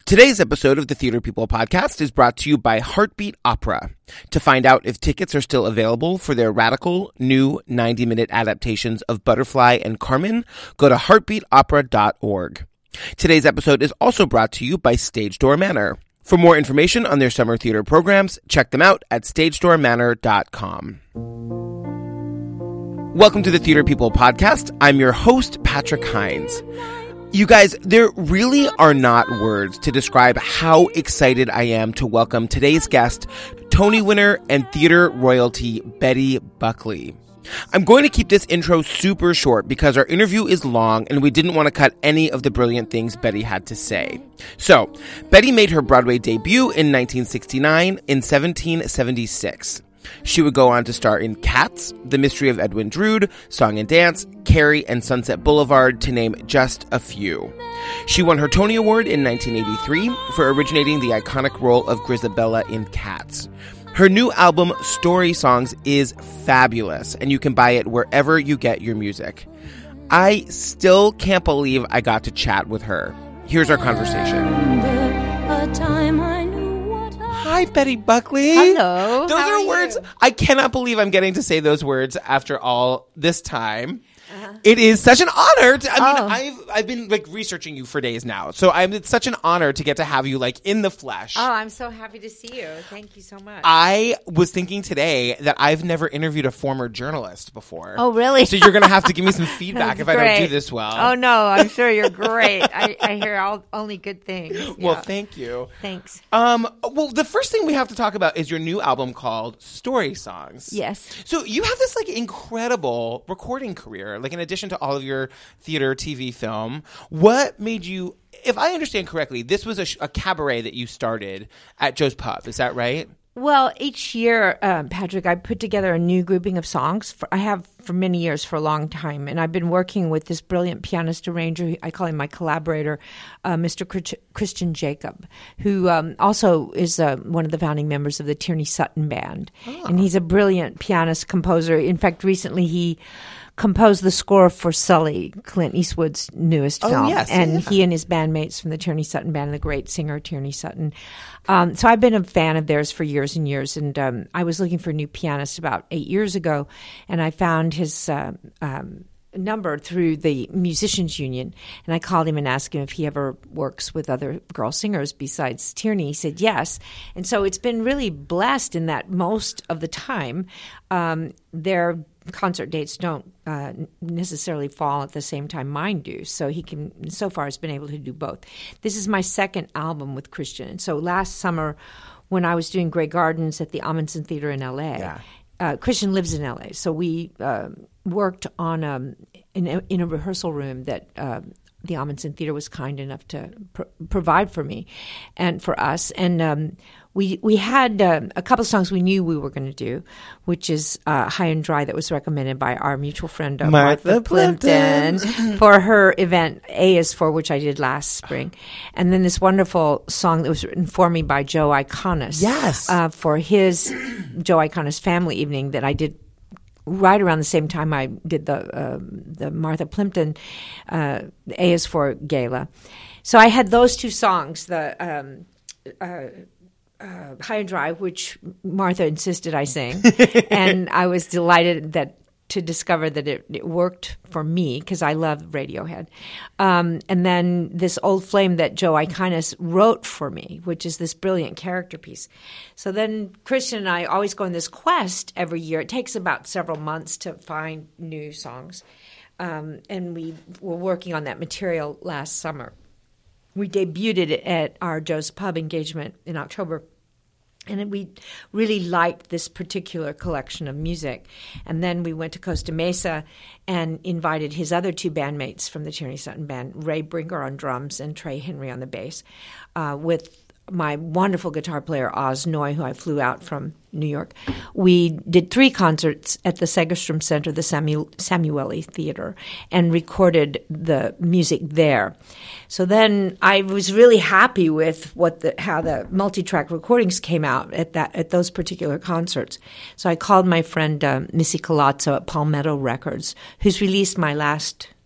Today's episode of the Theater People podcast is brought to you by Heartbeat Opera. To find out if tickets are still available for their radical, new 90-minute adaptations of Butterfly and Carmen, go to heartbeatopera.org. Today's episode is also brought to you by Stage Door Manor. For more information on their summer theater programs, check them out at stagedoormanor.com. Welcome to the Theater People podcast. I'm your host, Patrick Hines. You guys, there really are not words to describe how excited I am to welcome today's guest, Tony winner and theater royalty Betty Buckley. I'm going to keep this intro super short because our interview is long and we didn't want to cut any of the brilliant things Betty had to say. So, Betty made her Broadway debut in 1969 in 1776. She would go on to star in Cats, The Mystery of Edwin Drood, Song and Dance, Carrie, and Sunset Boulevard, to name just a few. She won her Tony Award in 1983 for originating the iconic role of Grizabella in Cats. Her new album, Story Songs, is fabulous, and you can buy it wherever you get your music. I still can't believe I got to chat with her. Here's our conversation. Hi, Betty Buckley. Hello. Those are words. I cannot believe I'm getting to say those words after all this time. It is such an honor. I've been researching you for days now, so it's such an honor to get to have you in the flesh. Oh, I'm so happy to see you. Thank you so much. I was thinking today that I've never interviewed a former journalist before. Oh, really? So you're going to have to give me some feedback if I don't do this well. Oh, no, I'm sure you're great. I hear only good things. Well, yeah. thank you. Thanks. Well, the first thing we have to talk about is your new album called Story Songs. Yes. So you have this incredible recording career, in addition to all of your theater, TV, film. What made you, if I understand correctly, this was a cabaret that you started at Joe's Pub. Is that right? Well, each year, Patrick, I put together a new grouping of songs. I have for many years, for a long time. And I've been working with this brilliant pianist arranger. I call him my collaborator, Mr. Christian Jacob, who also is one of the founding members of the Tierney Sutton Band. Oh. And he's a brilliant pianist, composer. In fact, recently he composed the score for Sully, Clint Eastwood's newest film. Yes, and he and his bandmates from the Tierney Sutton Band, the great singer Tierney Sutton. So I've been a fan of theirs for years and years. And I was looking for a new pianist about 8 years ago, and I found his number through the Musicians Union. And I called him and asked him if he ever works with other girl singers besides Tierney. He said yes. And so it's been really blessed in that most of the time their concert dates don't necessarily fall at the same time mine do. So so far has been able to do both. This is my second album with Christian. And so last summer when I was doing Grey Gardens at the Amundsen Theater in L.A., Christian lives in L.A., so we worked on in a rehearsal room that the Amundsen Theater was kind enough to provide for me and for us. And we had a couple of songs we knew we were going to do, which is High and Dry, that was recommended by our mutual friend Martha Plimpton for her event A is For, which I did last spring. And then this wonderful song that was written for me by Joe Iconis. Yes. For his Joe Iconis family evening that I did right around the same time I did the Martha Plimpton A is For gala. So I had those two songs, the High and Dry, which Martha insisted I sing, and I was delighted to discover that it worked for me because I love Radiohead. And then this Old Flame that Joe Iconis wrote for me, which is this brilliant character piece. So then Christian and I always go on this quest every year. It takes about several months to find new songs. And we were working on that material last summer. We debuted it at our Joe's Pub engagement in October. And we really liked this particular collection of music. And then we went to Costa Mesa and invited his other two bandmates from the Tierney Sutton Band, Ray Brinker on drums and Trey Henry on the bass, with my wonderful guitar player, Oz Noy, who I flew out from New York. We did 3 concerts at the Segerstrom Center, the Samueli Theater, and recorded the music there. So then I was really happy with how the multi-track recordings came out at those particular concerts. So I called my friend Missy Colazzo at Palmetto Records, who's released my last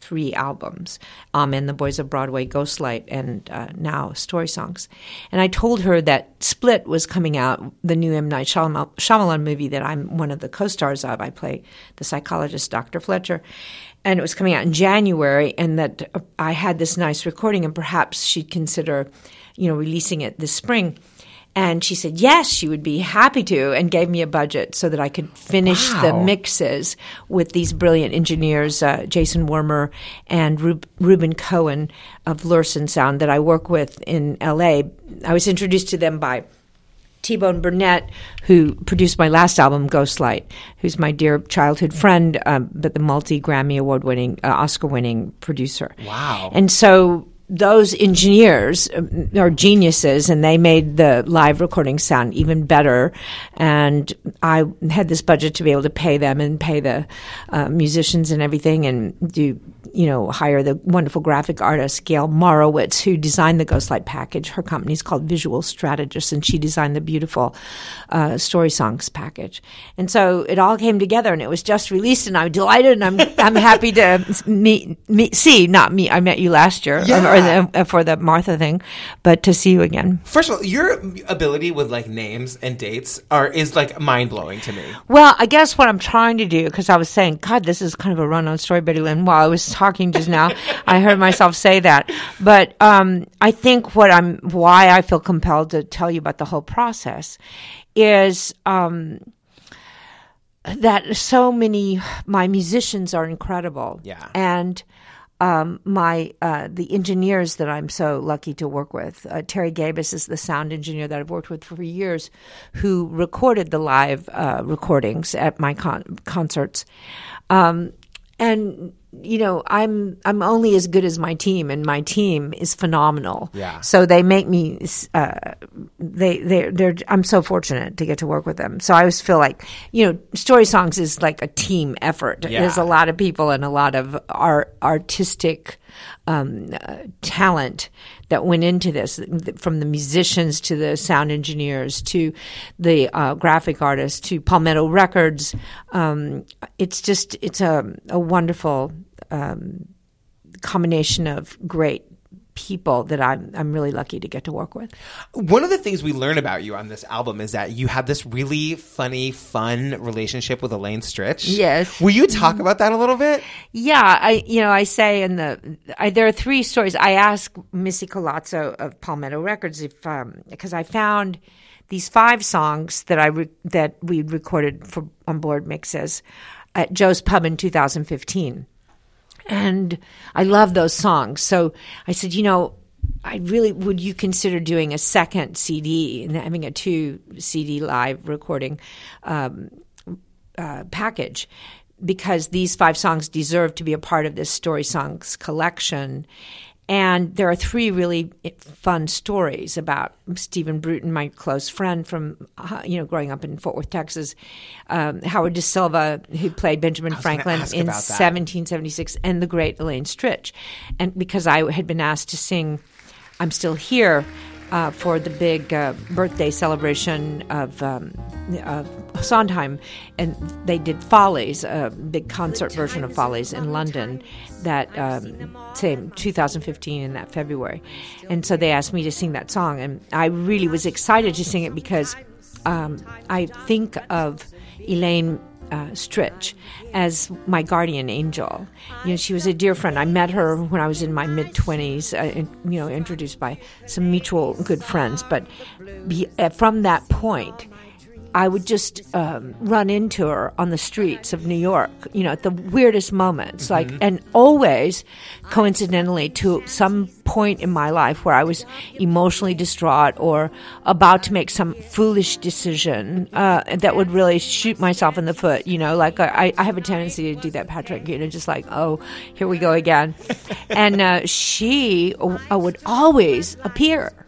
3 albums, and The Boys of Broadway, Ghostlight, and now Story Songs. And I told her that Split was coming out, the new M. Night Shyamalan movie that I'm one of the co-stars of. I play the psychologist, Dr. Fletcher. And it was coming out in January, and that I had this nice recording, and perhaps she'd consider, releasing it this spring. And she said, yes, she would be happy to, and gave me a budget so that I could finish the mixes with these brilliant engineers, Jason Wormer and Ruben Cohen of Lursen Sound that I work with in L.A. I was introduced to them by T-Bone Burnett, who produced my last album, Ghostlight, who's my dear childhood friend, but the multi-Grammy award-winning, Oscar-winning producer. Wow. And so those engineers are geniuses, and they made the live recording sound even better. And I had this budget to be able to pay them and pay the musicians and everything, and do, hire the wonderful graphic artist Gail Morowitz, who designed the Ghostlight package. Her company is called Visual Strategist, and she designed the beautiful Story Songs package. And so it all came together, and it was just released, and I'm delighted, and I'm happy to I met you last year. Yeah. For the Martha thing, but to see you again. First of all, your ability with names and dates is mind blowing to me. Well, I guess what I'm trying to do, because I was saying, God, this is kind of a run on story, Betty Lynn. While I was talking just now, I heard myself say that. But I think why I feel compelled to tell you about the whole process is that so many my musicians are incredible. Yeah. And the engineers that I'm so lucky to work with, Terry Gabus is the sound engineer that I've worked with for years, who recorded the live recordings at my concerts. And I'm only as good as my team, and my team is phenomenal. Yeah. So they make me. I'm so fortunate to get to work with them. So I always feel like Story Songs is like a team effort. Yeah. There's a lot of people and a lot of artistic talent that went into this, from the musicians to the sound engineers to the graphic artists to Palmetto Records. It's a wonderful combination of great people that I'm really lucky to get to work with. One of the things we learn about you on this album is that you have this really funny, fun relationship with Elaine Stritch. Yes. Will you talk about that a little bit? Yeah, I say there are 3 stories. I asked Missy Colazzo of Palmetto Records because I found these 5 songs that we recorded for on board mixes at Joe's Pub in 2015. And I love those songs. So I said, would you consider doing a second CD and having a 2 CD live recording package? Because these 5 songs deserve to be a part of this Story Songs collection. And there are 3 really fun stories about Stephen Bruton, my close friend from, growing up in Fort Worth, Texas, Howard Da Silva, who played Benjamin Franklin in 1776, and the great Elaine Stritch. And because I had been asked to sing I'm Still Here for the big birthday celebration of Sondheim, and they did Follies, a big concert version of Follies in London that same 2015 in that February. And so they asked me to sing that song, and I really was excited to sing it because I think of Elaine Stritch as my guardian angel. She was a dear friend. I met her when I was in my mid-20s, introduced by some mutual good friends. But from that point, I would just run into her on the streets of New York, at the weirdest moments, and always coincidentally to some point in my life where I was emotionally distraught or about to make some foolish decision that would really shoot myself in the foot. I have a tendency to do that, Patrick, just like, oh, here we go again. And she would always appear.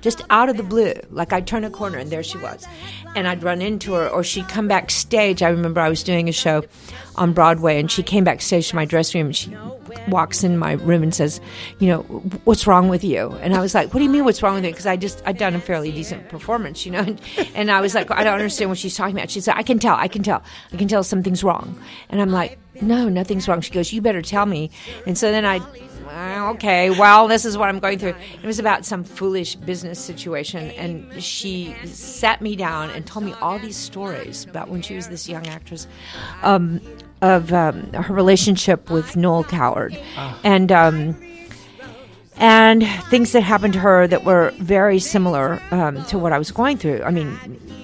just out of the blue. Like I'd turn a corner and there she was. And I'd run into her, or she'd come backstage. I remember I was doing a show on Broadway, and she came backstage to my dressing room, and she walks in my room and says, what's wrong with you? And I was like, what do you mean what's wrong with me? Because I'd done a fairly decent performance, and I was like, I don't understand what she's talking about. She said, I can tell something's wrong. And I'm like, no, nothing's wrong. She goes, you better tell me. And so then okay, well, this is what I'm going through. It was about some foolish business situation, and she sat me down and told me all these stories about when she was this young actress, of her relationship with Noel Coward, and things that happened to her that were very similar to what I was going through. I mean,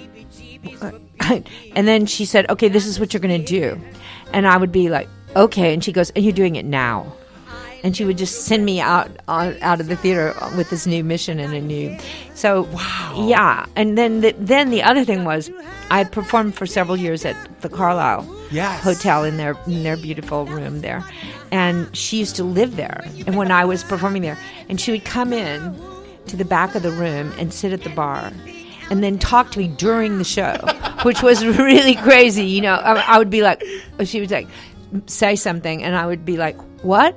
and then she said, okay, this is what you're going to do. And I would be like, okay. And she goes, and you're doing it now. And she would just send me out of the theater with this new mission and a new. So, wow. Yeah. And then the other thing was, I performed for several years at the Carlisle Hotel in their beautiful room there, and she used to live there. And when I was performing there, and she would come in to the back of the room and sit at the bar, and then talk to me during the show, which was really crazy. I would be like, she would like say something, and I would be like, what?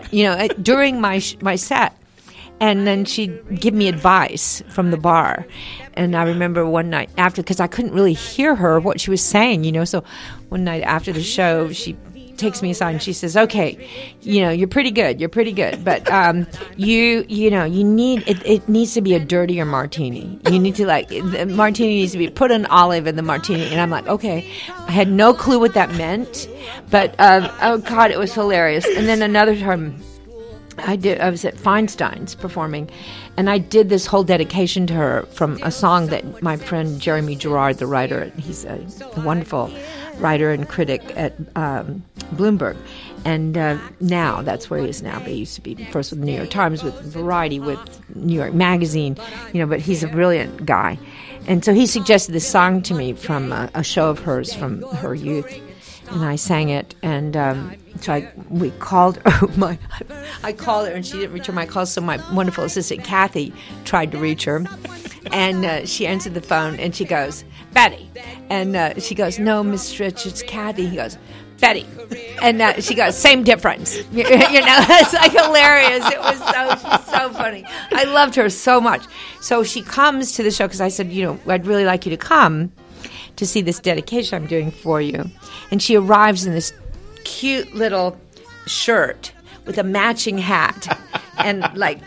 During my set. And then she'd give me advice from the bar. And I remember one night after, because I couldn't really hear her, what she was saying, so one night after the show, she takes me aside and she says, okay, you're pretty good, but you need, it needs to be a dirtier martini. You need to the martini needs to be, put an olive in the martini. And I'm like, okay. I had no clue what that meant, but oh God, it was hilarious. And then another time I was at Feinstein's performing, and I did this whole dedication to her from a song that my friend Jeremy Gerard, the writer, he's a wonderful writer and critic at Bloomberg, and now that's where he is now. But he used to be first with the New York Times, with Variety, with New York Magazine, but he's a brilliant guy. And so he suggested this song to me from a show of hers from her youth, and I sang it, and so we called her. I called her, and she didn't return my call. So my wonderful assistant Kathy tried to reach her, and she answered the phone, and she goes, Betty, and she goes, no, Miss Stritch, it's Kathy. He goes, Betty, and she goes, same difference. It's like hilarious. It was so funny. I loved her so much. So she comes to the show because I said, I'd really like you to come to see this dedication I'm doing for you. And she arrives in this cute little shirt with a matching hat and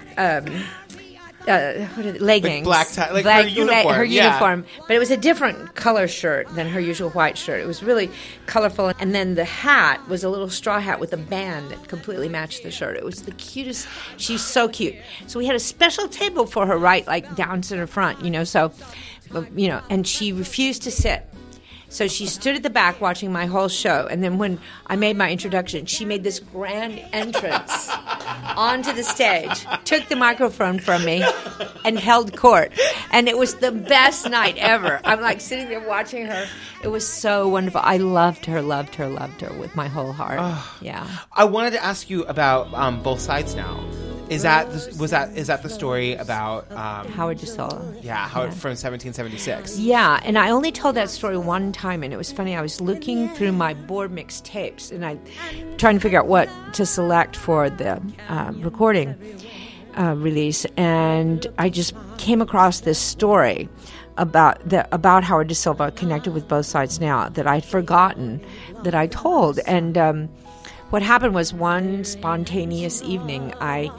leggings, black tie, her uniform. Her uniform, but it was a different color shirt than her usual white shirt. It was really colorful, and then the hat was a little straw hat with a band that completely matched the shirt. It was the cutest. She's so cute. So we had a special table for her, right, down center front, So, and she refused to sit. So she stood at the back watching my whole show, and then when I made my introduction, she made this grand entrance onto the stage, took the microphone from me, and held court. And it was the best night ever. I'm sitting there watching her. It was so wonderful. I loved her with my whole heart. Yeah. I wanted to ask you about Both Sides Now. Is that the story about Howard DeSola? Yeah, Howard from 1776. Yeah, and I only told that story one time, and it was funny. I was looking through my board mix tapes, and I trying to figure out what to select for the recording release, and I just came across this story about Howard DeSilva connected with Both Sides Now that I'd forgotten that I told, and. What happened was one spontaneous evening,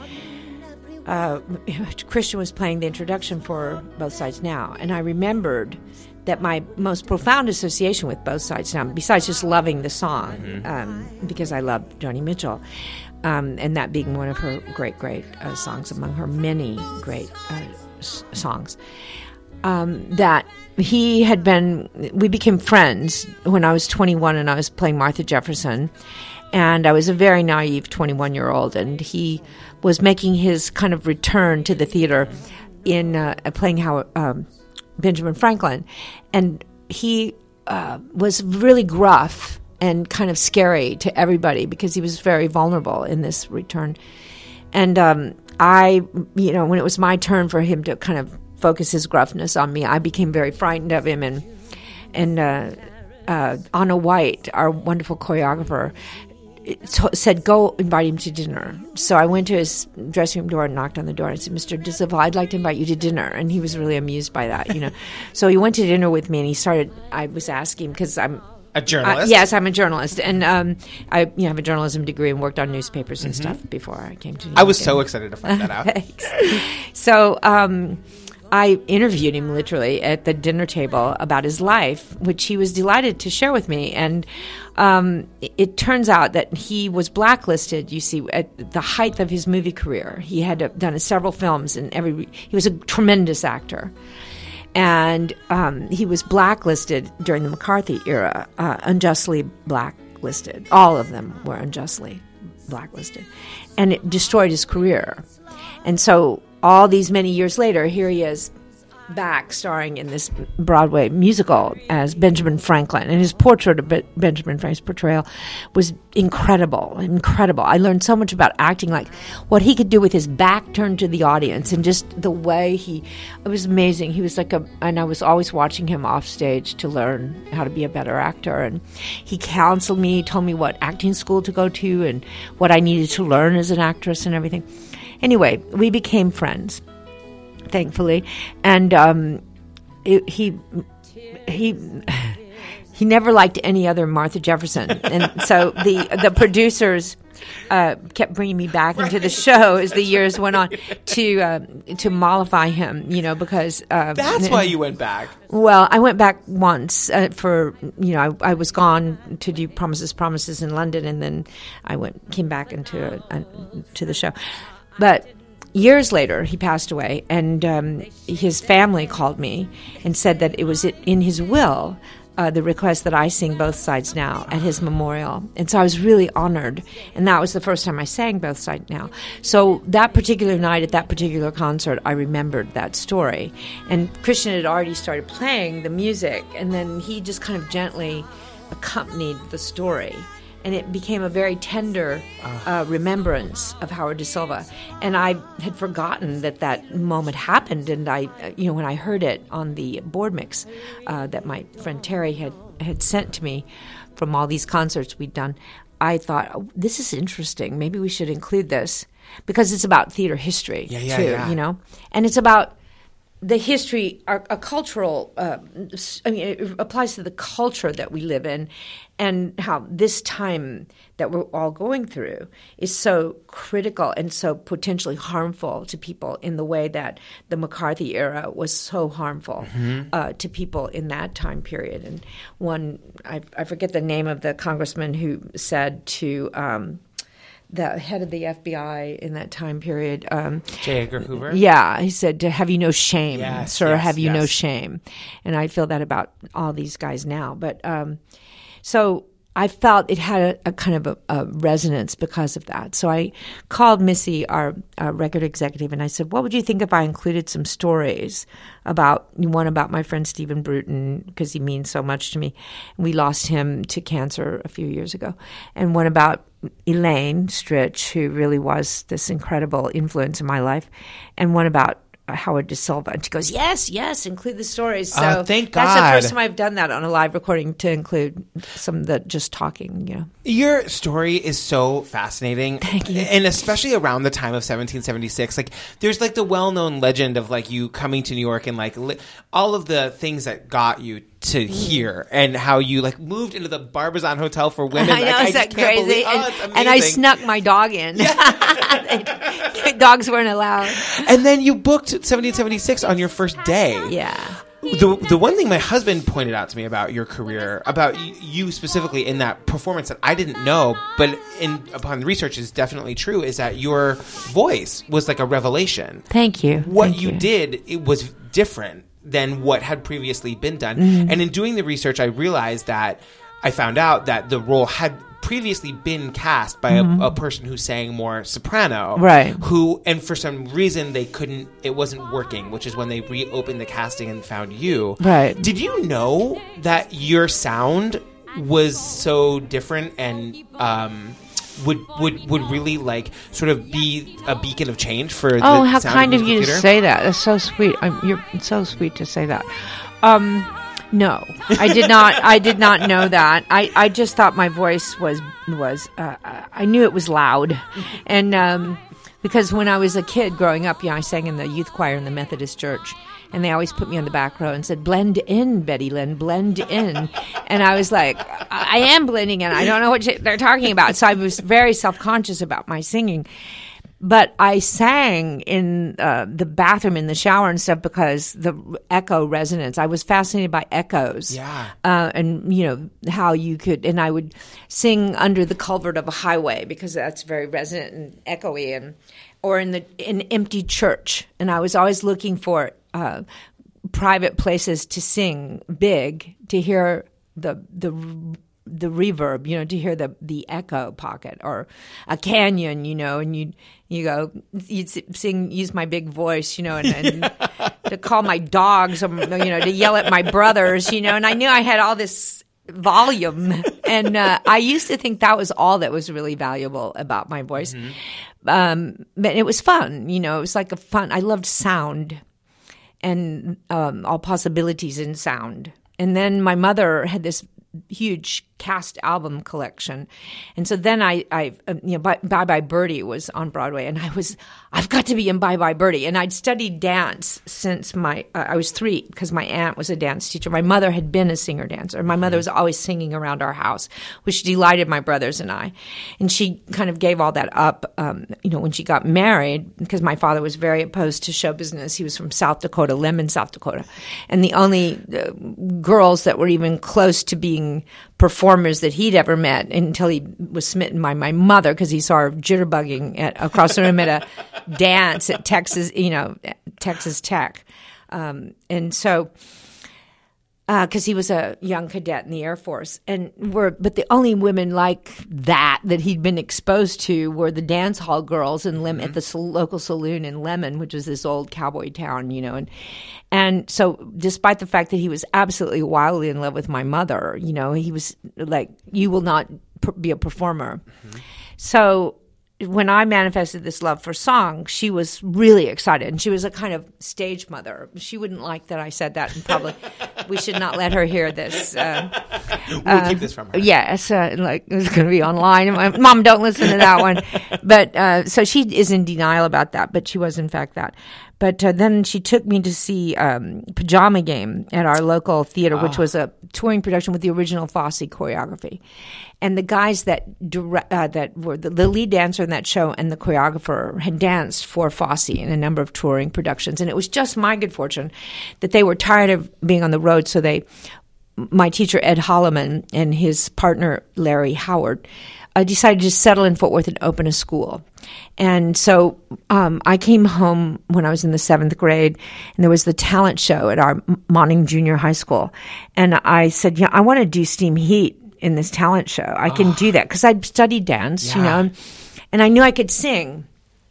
Christian was playing the introduction for Both Sides Now, and I remembered that my most profound association with Both Sides Now, besides just loving the song, because I love Joni Mitchell, and that being one of her great songs among her many great songs, that we became friends when I was 21 and I was playing Martha Jefferson. And I was a very naive 21-year-old, and he was making his kind of return to the theater in playing Benjamin Franklin. And he was really gruff and kind of scary to everybody because he was very vulnerable in this return. And when it was my turn for him to kind of focus his gruffness on me, I became very frightened of him. And Anna White, our wonderful choreographer, said, go invite him to dinner. So I went to his dressing room door and knocked on the door and said, Mr. de Silva, I'd like to invite you to dinner. And he was really amused by that, So he went to dinner with me, and I was asking, because I'm a journalist? Yes, I'm a journalist. And I have a journalism degree and worked on newspapers and stuff before I came to New York. I was so excited to find that out. So I interviewed him literally at the dinner table about his life, which he was delighted to share with me. And it turns out that he was blacklisted, you see, at the height of his movie career. He had done several films, and he was a tremendous actor. And he was blacklisted during the McCarthy era, unjustly blacklisted. All of them were unjustly blacklisted. And it destroyed his career. And so all these many years later, here he is back starring in this Broadway musical as Benjamin Franklin. And his portrait of Benjamin Franklin's portrayal was incredible. I learned so much about acting, like what he could do with his back turned to the audience, and just the way it was amazing. He was and I was always watching him off stage to learn how to be a better actor. And he counseled me, told me what acting school to go to and what I needed to learn as an actress and everything. Anyway, we became friends, thankfully, and he never liked any other Martha Jefferson, and so the producers kept bringing me back into the show as the years went on to mollify him, because that's why you went back. Well, I went back once for I was gone to do Promises in London, and then I came back into to the show. But years later, he passed away, and his family called me and said that it was in his will, the request that I sing Both Sides Now at his memorial. And so I was really honored, and that was the first time I sang Both Sides Now. So that particular night at that particular concert, I remembered that story. And Christian had already started playing the music, and then he just kind of gently accompanied the story. And it became a very tender remembrance of Howard Da Silva. And I had forgotten that moment happened. And when I heard it on the board mix that my friend Terry had sent to me from all these concerts we'd done, I thought, this is interesting. Maybe we should include this, because it's about theater history too. And it's about the history, a cultural, it applies to the culture that we live in, and how this time that we're all going through is so critical and so potentially harmful to people in the way that the McCarthy era was so harmful to people in that time period. And I forget the name of the congressman who said to the head of the FBI in that time period. J. Edgar Hoover? Yeah, he said, have you no shame, sir, have you yes. no shame? And I feel that about all these guys now. But so I felt it had a kind of a resonance because of that. So I called Missy, our record executive, and I said, what would you think if I included some stories one about my friend Stephen Bruton, because he means so much to me. We lost him to cancer a few years ago. And one about Elaine Stritch, who really was this incredible influence in my life, and one about Howard Da Silva. And she goes, yes, include the stories. So thank God. That's the first time I've done that on a live recording, to include some of the just talking, Your story is so fascinating. Thank you. And especially around the time of 1776. There's the well-known legend of you coming to New York and all of the things that got you to here, and how you moved into the Barbizon Hotel for women. I know, is that crazy? And I snuck my dog in. Yeah. Dogs weren't allowed. And then you booked 1776 on your first day. Yeah. The one thing my husband pointed out to me about your career, about you specifically in that performance that I didn't know, but upon research is definitely true, is that your voice was like a revelation. Thank you. What you did, it was different than what had previously been done. Mm-hmm. And in doing the research, I realized that I found out that the role had previously been cast by a person who sang more soprano. Right. And for some reason it wasn't working, which is when they reopened the casting and found you. Right. Did you know that your sound was so different and would really like sort of be a beacon of change for the how sound kind of musical you to theater? say that. That's so sweet. It's so sweet to say that. No, I did not. I did not know that. I just thought my voice was. I knew it was loud, and because when I was a kid growing up, I sang in the youth choir in the Methodist church, and they always put me on the back row and said, "Blend in, Betty Lynn, blend in," and I was like, "I am blending in. I don't know what they're talking about." So I was very self-conscious about my singing. But I sang in the bathroom, in the shower and stuff because the echo resonance. I was fascinated by echoes. Yeah. And, how you could, and I would sing under the culvert of a highway because that's very resonant and echoey, or in an empty church. And I was always looking for private places to sing big, to hear the reverb, to hear the echo pocket, or a canyon, and you'd sing, use my big voice, and to call my dogs, to yell at my brothers, and I knew I had all this volume, and I used to think that was all that was really valuable about my voice. Mm-hmm. But it was fun, it was like I loved sound and all possibilities in sound. And then my mother had this huge cast album collection, and so then I Bye Bye Birdie was on Broadway, and I've got to be in Bye Bye Birdie, and I'd studied dance since I was 3 because my aunt was a dance teacher. My mother had been a singer dancer. My mother was always singing around our house, which delighted my brothers and I, and she kind of gave all that up, when she got married, because my father was very opposed to show business. He was from South Dakota, Lemon, South Dakota, and the only girls that were even close to being performers that he'd ever met until he was smitten by my mother because he saw her jitterbugging across the room at a dance at Texas Tech. And so, because he was a young cadet in the Air Force, but the only women like that he'd been exposed to were the dance hall girls in Lemon, at the local saloon in Lemon, which was this old cowboy town, and so despite the fact that he was absolutely wildly in love with my mother, he was like, "You will not be a performer." Mm-hmm. So when I manifested this love for song, she was really excited, and she was a kind of stage mother. She wouldn't like that I said that in public. We should not let her hear this. We'll keep this from her. Yes, it's going to be online. Mom, don't listen to that one. But so she is in denial about that, but she was in fact that. But then she took me to see Pajama Game at our local theater, which was a touring production with the original Fosse choreography. And the guys that were the lead dancer in that show and the choreographer had danced for Fosse in a number of touring productions. And it was just my good fortune that they were tired of being on the road, so my teacher Ed Holloman and his partner Larry Howard decided to settle in Fort Worth and open a school. And so I came home when I was in the 7th grade, and there was the talent show at our Monning Junior High School. And I said, I want to do Steam Heat in this talent show. I can do that because I'd studied dance, and I knew I could sing.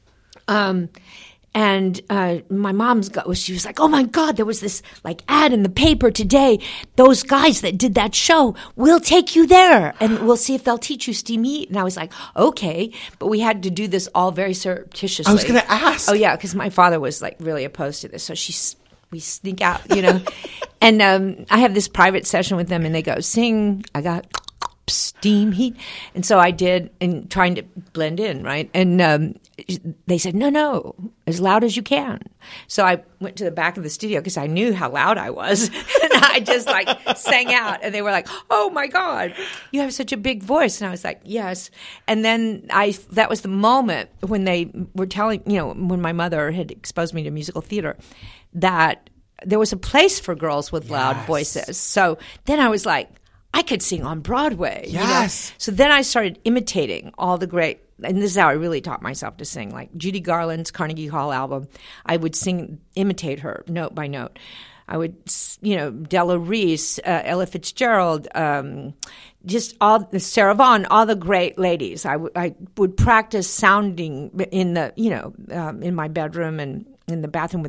And my she was like, "Oh my God, there was this ad in the paper today. Those guys that did that show, we'll take you there and we'll see if they'll teach you Steam Heat." And I was like, "Okay," but we had to do this all very surreptitiously. I was going to ask. Oh yeah, because my father was really opposed to this, so we sneak out, And I have this private session with them, and they go, "Sing." I got Steam Heat, and so I did, and trying to blend in, right? And they said, no, as loud as you can. So I went to the back of the studio because I knew how loud I was, and I just sang out, and they were like, "Oh my God, you have such a big voice." And I was like, "Yes." And then that was the moment when they were telling, when my mother had exposed me to musical theater, that there was a place for girls with loud voices. So then I was like, I could sing on Broadway. Yes. So then I started imitating all the great, and this is how I really taught myself to sing, like Judy Garland's Carnegie Hall album. I would imitate her note by note. I would, Della Reese, Ella Fitzgerald, just all Sarah Vaughan, all the great ladies. I would practice sounding in the, in my bedroom and in the bathroom with the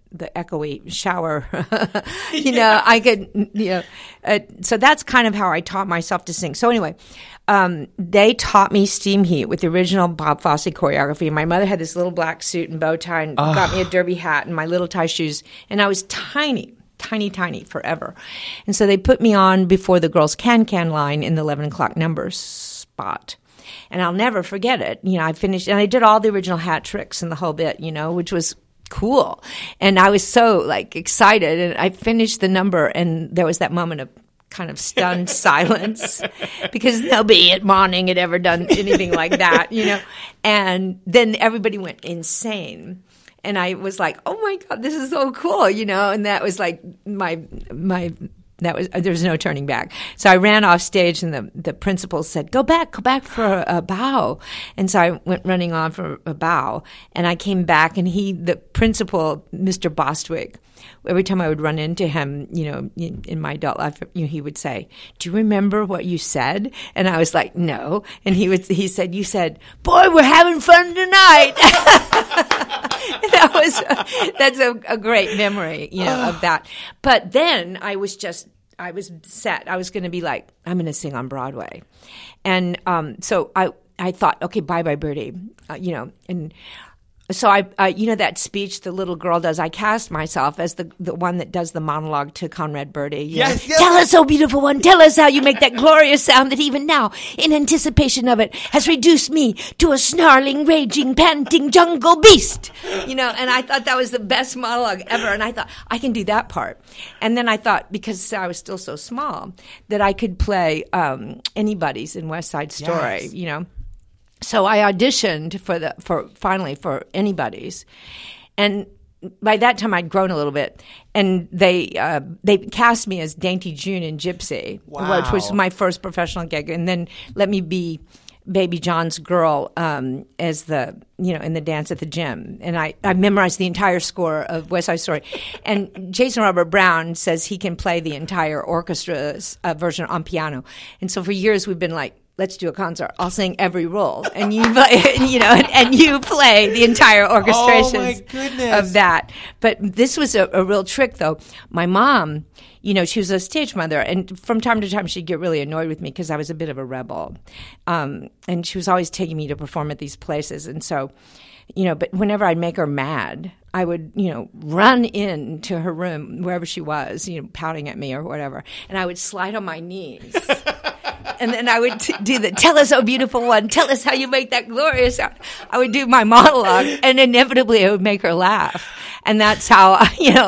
the echoey shower. I could, so that's kind of how I taught myself to sing. So anyway, they taught me Steam Heat with the original Bob Fosse choreography. My mother had this little black suit and bow tie and got me a derby hat and my little tie shoes. And I was tiny forever. And so they put me on before the girls' can line in the 11 o'clock numbers spot. And I'll never forget it. I finished, and I did all the original hat tricks and the whole bit, which was cool. And I was so excited, and I finished the number, and there was that moment of kind of stunned silence because nobody at Monning had ever done anything like that, And then everybody went insane. And I was like, oh my God, this is so cool, and that was like there was no turning back. So I ran off stage and the principal said, go back for a bow. And so I went running on for a bow, and I came back, and the principal, Mr. Bostwick, every time I would run into him, in my adult life, he would say, do you remember what you said? And I was like, no. And he said, you said, boy, we're having fun tonight. That's a great memory, of that. But then I was set. I was going to be like, I'm going to sing on Broadway. And so I thought, okay, bye-bye, Birdie, and so I that speech the little girl does, I cast myself as the one that does the monologue to Conrad Birdie. Yes. Tell us, oh beautiful one, tell us how you make that glorious sound that even now, in anticipation of it, has reduced me to a snarling, raging, panting jungle beast. And I thought that was the best monologue ever. And I thought, I can do that part. And then I thought, because I was still so small, that I could play anybody's in West Side Story, So I auditioned for Anybody's, and by that time I'd grown a little bit, and they cast me as Dainty June in Gypsy, which was my first professional gig, and then let me be Baby John's girl as in the dance at the gym, and I memorized the entire score of West Side Story, and Jason Robert Brown says he can play the entire orchestra's version on piano, and so for years we've been like, let's do a concert. I'll sing every role, and you play, and you play the entire orchestration of that. But this was a real trick, though. My mom, she was a stage mother, and from time to time she'd get really annoyed with me because I was a bit of a rebel, and she was always taking me to perform at these places, and so. But whenever I'd make her mad, I would, run into her room, wherever she was, pouting at me or whatever, and I would slide on my knees. And then I would do tell us, oh beautiful one, tell us how you make that glorious sound. I would do my monologue, and inevitably it would make her laugh. And that's how,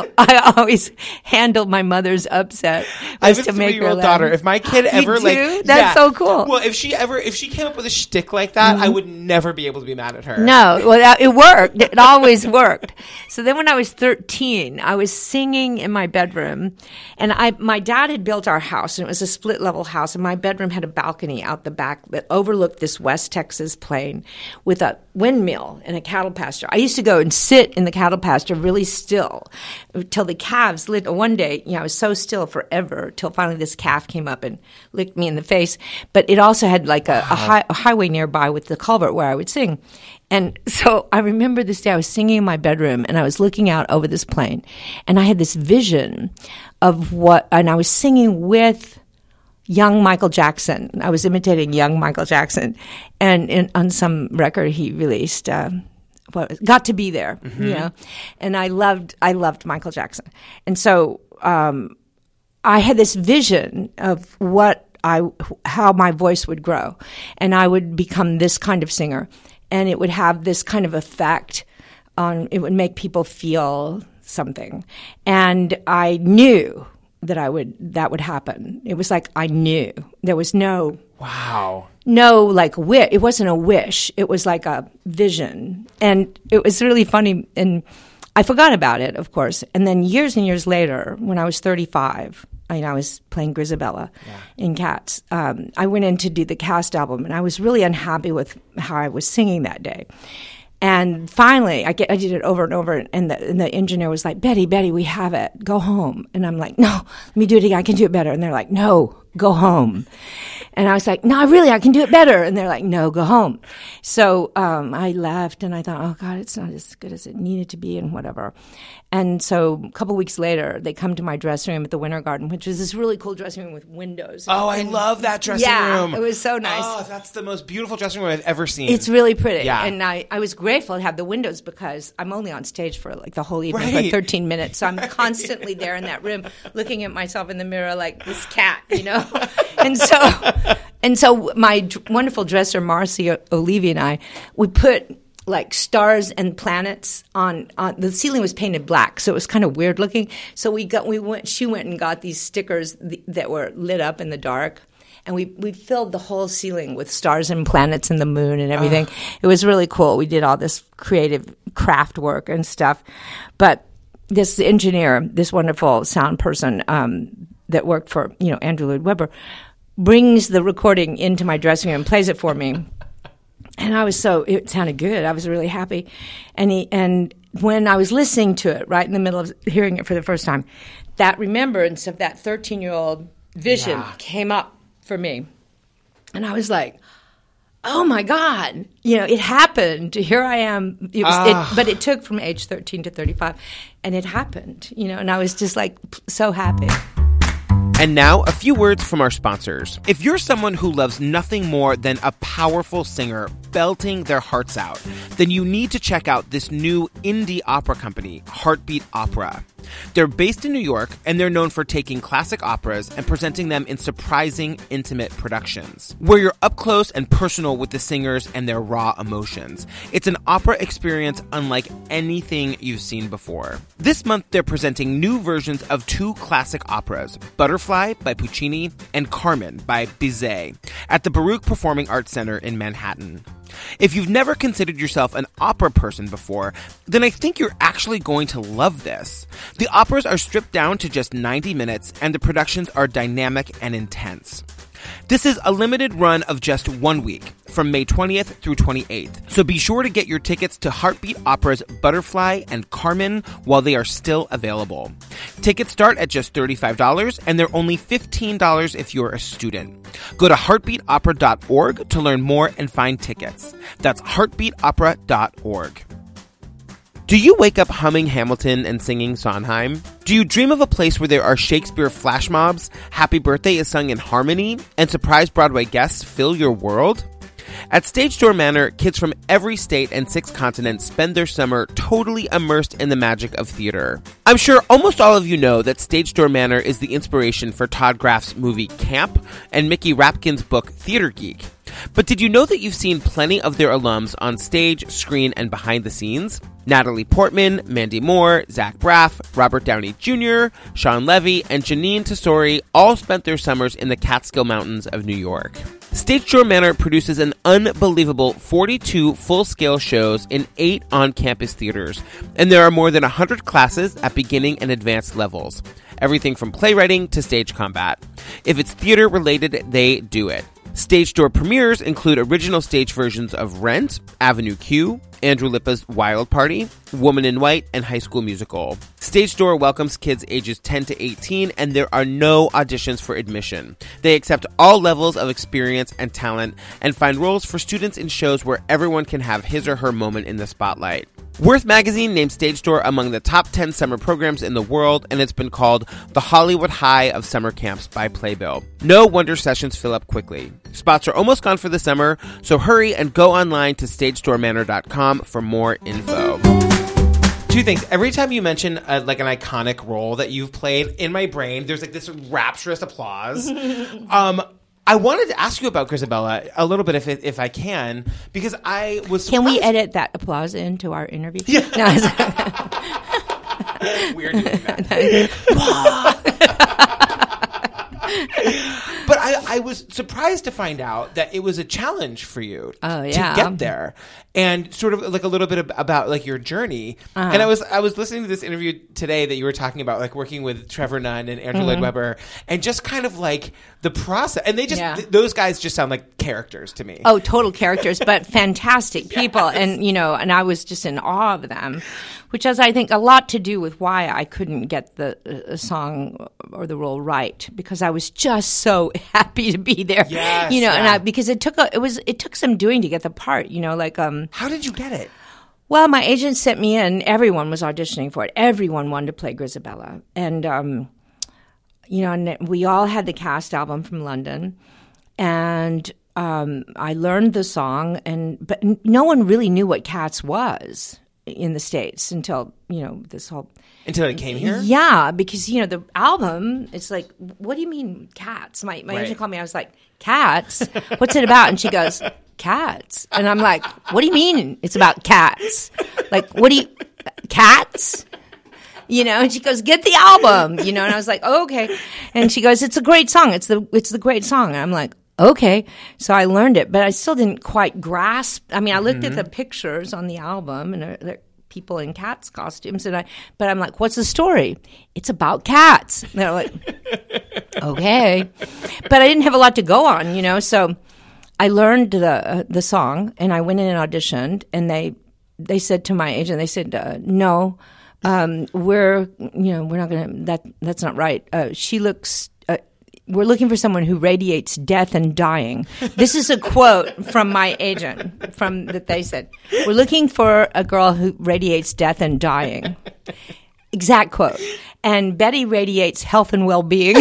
I always handled my mother's upset. I have a 3-year-old daughter. If my kid ever you do? That's so cool. Well, if she came up with a shtick like that, I would never be able to be mad at her. No, well, it worked. It always worked. So then when I was 13, I was singing in my bedroom, and my dad had built our house, and it was a split level house, and my bedroom had a balcony out the back that overlooked this West Texas plain with a windmill and a cattle pasture. I used to go and sit in the cattle pasture really still till the calves licked. One day, I was so still forever till finally this calf came up and licked me in the face. But it also had like a highway nearby with the culvert where I would sing. And so I remember this day I was singing in my bedroom, and I was looking out over this plain, and I had this vision of and I was singing with young Michael Jackson. I was imitating young Michael Jackson. And on some record he released, Got to Be There, And I loved Michael Jackson. And so I had this vision of how my voice would grow. And I would become this kind of singer. And it would have this kind of effect it would make people feel something. And I knew that would happen. It was like I knew. There was no it wasn't a wish. It was like a vision. And it was really funny, and I forgot about it, of course. And then years and years later, when I was 35, I was playing Grisabella in Cats. I went in to do the cast album, and I was really unhappy with how I was singing that day. And finally, I did it over and over, and the engineer was like, Betty, we have it. Go home. And I'm like, no, let me do it again. I can do it better. And they're like, no, go home. And I was like, no, really, I can do it better. And they're like, no, go home. So I left, and I thought, oh, God, it's not as good as it needed to be and whatever. And so a couple weeks later, they come to my dressing room at the Winter Garden, which is this really cool dressing room with windows. Oh, I love that dressing room. Yeah, it was so nice. Oh, that's the most beautiful dressing room I've ever seen. It's really pretty. Yeah. And I was grateful to have the windows because I'm only on stage for like the whole evening, Right. for 13 minutes. So I'm constantly there in that room looking at myself in the mirror like this cat, you know? And so my wonderful dresser, Marcy Olivi, and I, we put like stars and planets on the ceiling was painted black, so it was kind of weird looking. So she went and got these stickers that were lit up in the dark, and we filled the whole ceiling with stars and planets and the moon and everything. It was really cool. We did all this creative craft work and stuff. But this engineer, this wonderful sound person that worked for Andrew Lloyd Webber, brings the recording into my dressing room, plays it for me. And it sounded good. I was really happy. And when I was listening to it, right in the middle of hearing it for the first time, that remembrance of that 13-year-old vision came up for me. And I was like, oh my God, it happened. Here I am. But it took from age 13 to 35, and it happened, and I was just like so happy. And now, a few words from our sponsors. If you're someone who loves nothing more than a powerful singer belting their hearts out, then you need to check out this new indie opera company, Heartbeat Opera. They're based in New York, and they're known for taking classic operas and presenting them in surprising, intimate productions, where you're up close and personal with the singers and their raw emotions. It's an opera experience unlike anything you've seen before. This month, they're presenting new versions of two classic operas, Butterfly by Puccini and Carmen by Bizet, at the Baruch Performing Arts Center in Manhattan. If you've never considered yourself an opera person before, then I think you're actually going to love this. The operas are stripped down to just 90 minutes, and the productions are dynamic and intense. This is a limited run of just 1 week, from May 20th through 28th. So be sure to get your tickets to Heartbeat Opera's Butterfly and Carmen while they are still available. Tickets start at just $35, and they're only $15 if you're a student. Go to heartbeatopera.org to learn more and find tickets. That's heartbeatopera.org. Do you wake up humming Hamilton and singing Sondheim? Do you dream of a place where there are Shakespeare flash mobs, Happy Birthday is sung in harmony, and surprise Broadway guests fill your world? At Stage Door Manor, kids from every state and 6 continents spend their summer totally immersed in the magic of theater. I'm sure almost all of you know that Stage Door Manor is the inspiration for Todd Graff's movie Camp and Mickey Rapkin's book Theater Geek. But did you know that you've seen plenty of their alums on stage, screen, and behind the scenes? Natalie Portman, Mandy Moore, Zach Braff, Robert Downey Jr., Sean Levy, and Janine Tesori all spent their summers in the Catskill Mountains of New York. Stage Door Manor produces an unbelievable 42 full-scale shows in 8 on-campus theaters, and there are more than 100 classes at beginning and advanced levels. Everything from playwriting to stage combat. If it's theater-related, they do it. Stage Door premieres include original stage versions of Rent, Avenue Q, Andrew Lippa's Wild Party, Woman in White, and High School Musical. Stage Door welcomes kids ages 10 to 18, and there are no auditions for admission. They accept all levels of experience and talent, and find roles for students in shows where everyone can have his or her moment in the spotlight. Worth Magazine named Stage Door among the top 10 summer programs in the world, and it's been called the Hollywood High of summer camps by Playbill. No wonder sessions fill up quickly. Spots are almost gone for the summer, so hurry and go online to stagedoormanor.com for more info. 2 things. Every time you mention like an iconic role that you've played, in my brain, there's like this rapturous applause. I wanted to ask you about Grizabella a little bit, if I can, because I was surprised. Can we edit that applause into our interview? Yeah. No, we're doing that. But I was surprised to find out that it was a challenge for you to get there, and sort of like a little bit about like your journey. Uh-huh. And I was listening to this interview today that you were talking about, like working with Trevor Nunn and Andrew Lloyd Webber, and just kind of like the process. And they just those guys just sound like characters to me. Oh, total characters, but fantastic people. Yes. And and I was just in awe of them, which has, I think, a lot to do with why I couldn't get the song or the role right, because I was just just so happy to be there. Yes, you know, yeah. and because it took some doing to get the part, you know, like How did you get it? well, my agent sent me in. Everyone was auditioning for it. Everyone wanted to play Grisabella. And you know, and we all had the cast album from London. And I learned the song, but no one really knew what Cats was in the States until, you know, this whole... Until it came here? Yeah, because, you know, the album, it's like, what do you mean Cats? My Right. agent called me, I was like, Cats? What's it about? And she goes, Cats. And I'm like, what do you mean it's about cats? Like, cats? You know, and she goes, get the album, you know, and I was like, oh, okay. And she goes, it's a great song. It's the great song. And I'm like, okay. So I learned it, but I still didn't quite grasp. I mean, I looked at the pictures on the album and they're people in cats costumes, but I'm like, what's the story? It's about cats. And they're like, okay. But I didn't have a lot to go on, you know, so I learned the song and I went in and auditioned, and they said to my agent, they said, no, we're not going to, that's not right. We're looking for someone who radiates death and dying. This is a quote from my agent that they said. We're looking for a girl who radiates death and dying. Exact quote. And Betty radiates health and well-being.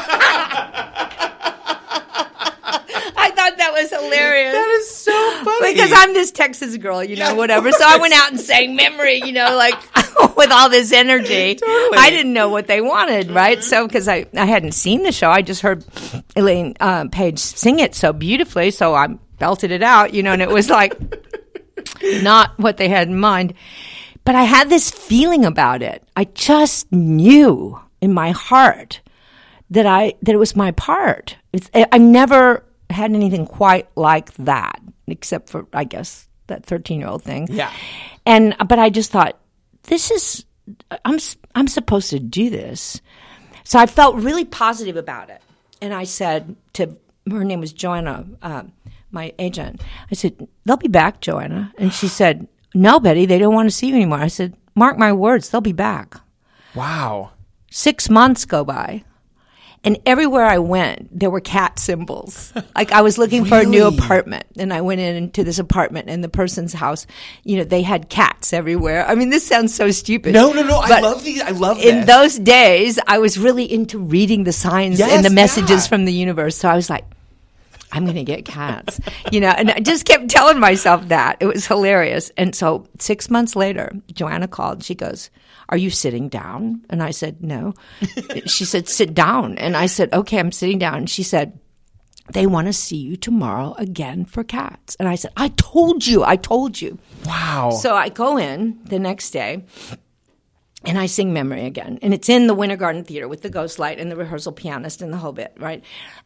I thought that was hilarious. That is so funny. Because I'm this Texas girl, you know, whatever. So I went out and sang Memory, you know, like with all this energy. Totally. I didn't know what they wanted, right? So because I hadn't seen the show, I just heard Elaine Paige sing it so beautifully, so I belted it out, you know, and it was like not what they had in mind. But I had this feeling about it. I just knew in my heart that it was my part. I never had anything quite like that, except for, I guess, that 13-year-old thing. Yeah. But I just thought, I'm supposed to do this. So I felt really positive about it. And I said her name was Joanna, my agent. I said, they'll be back, Joanna. And she said, no, Betty, they don't want to see you anymore. I said, mark my words, they'll be back. Wow. 6 months go by. And everywhere I went, there were cat symbols. Like I was looking for a new apartment, and I went into this apartment, and the person's house, you know, they had cats everywhere. I mean, this sounds so stupid. No. I love these. I love this. In those days, I was really into reading the signs and the messages from the universe. So I was like, I'm going to get cats, you know, and I just kept telling myself that. It was hilarious. And so 6 months later, Joanna called. She goes, are you sitting down? And I said, no. She said, sit down. And I said, okay, I'm sitting down. And she said, they want to see you tomorrow again for Cats. And I said, I told you. Wow. So I go in the next day and I sing Memory again. And it's in the Winter Garden Theater with the ghost light and the rehearsal pianist and the whole bit, right?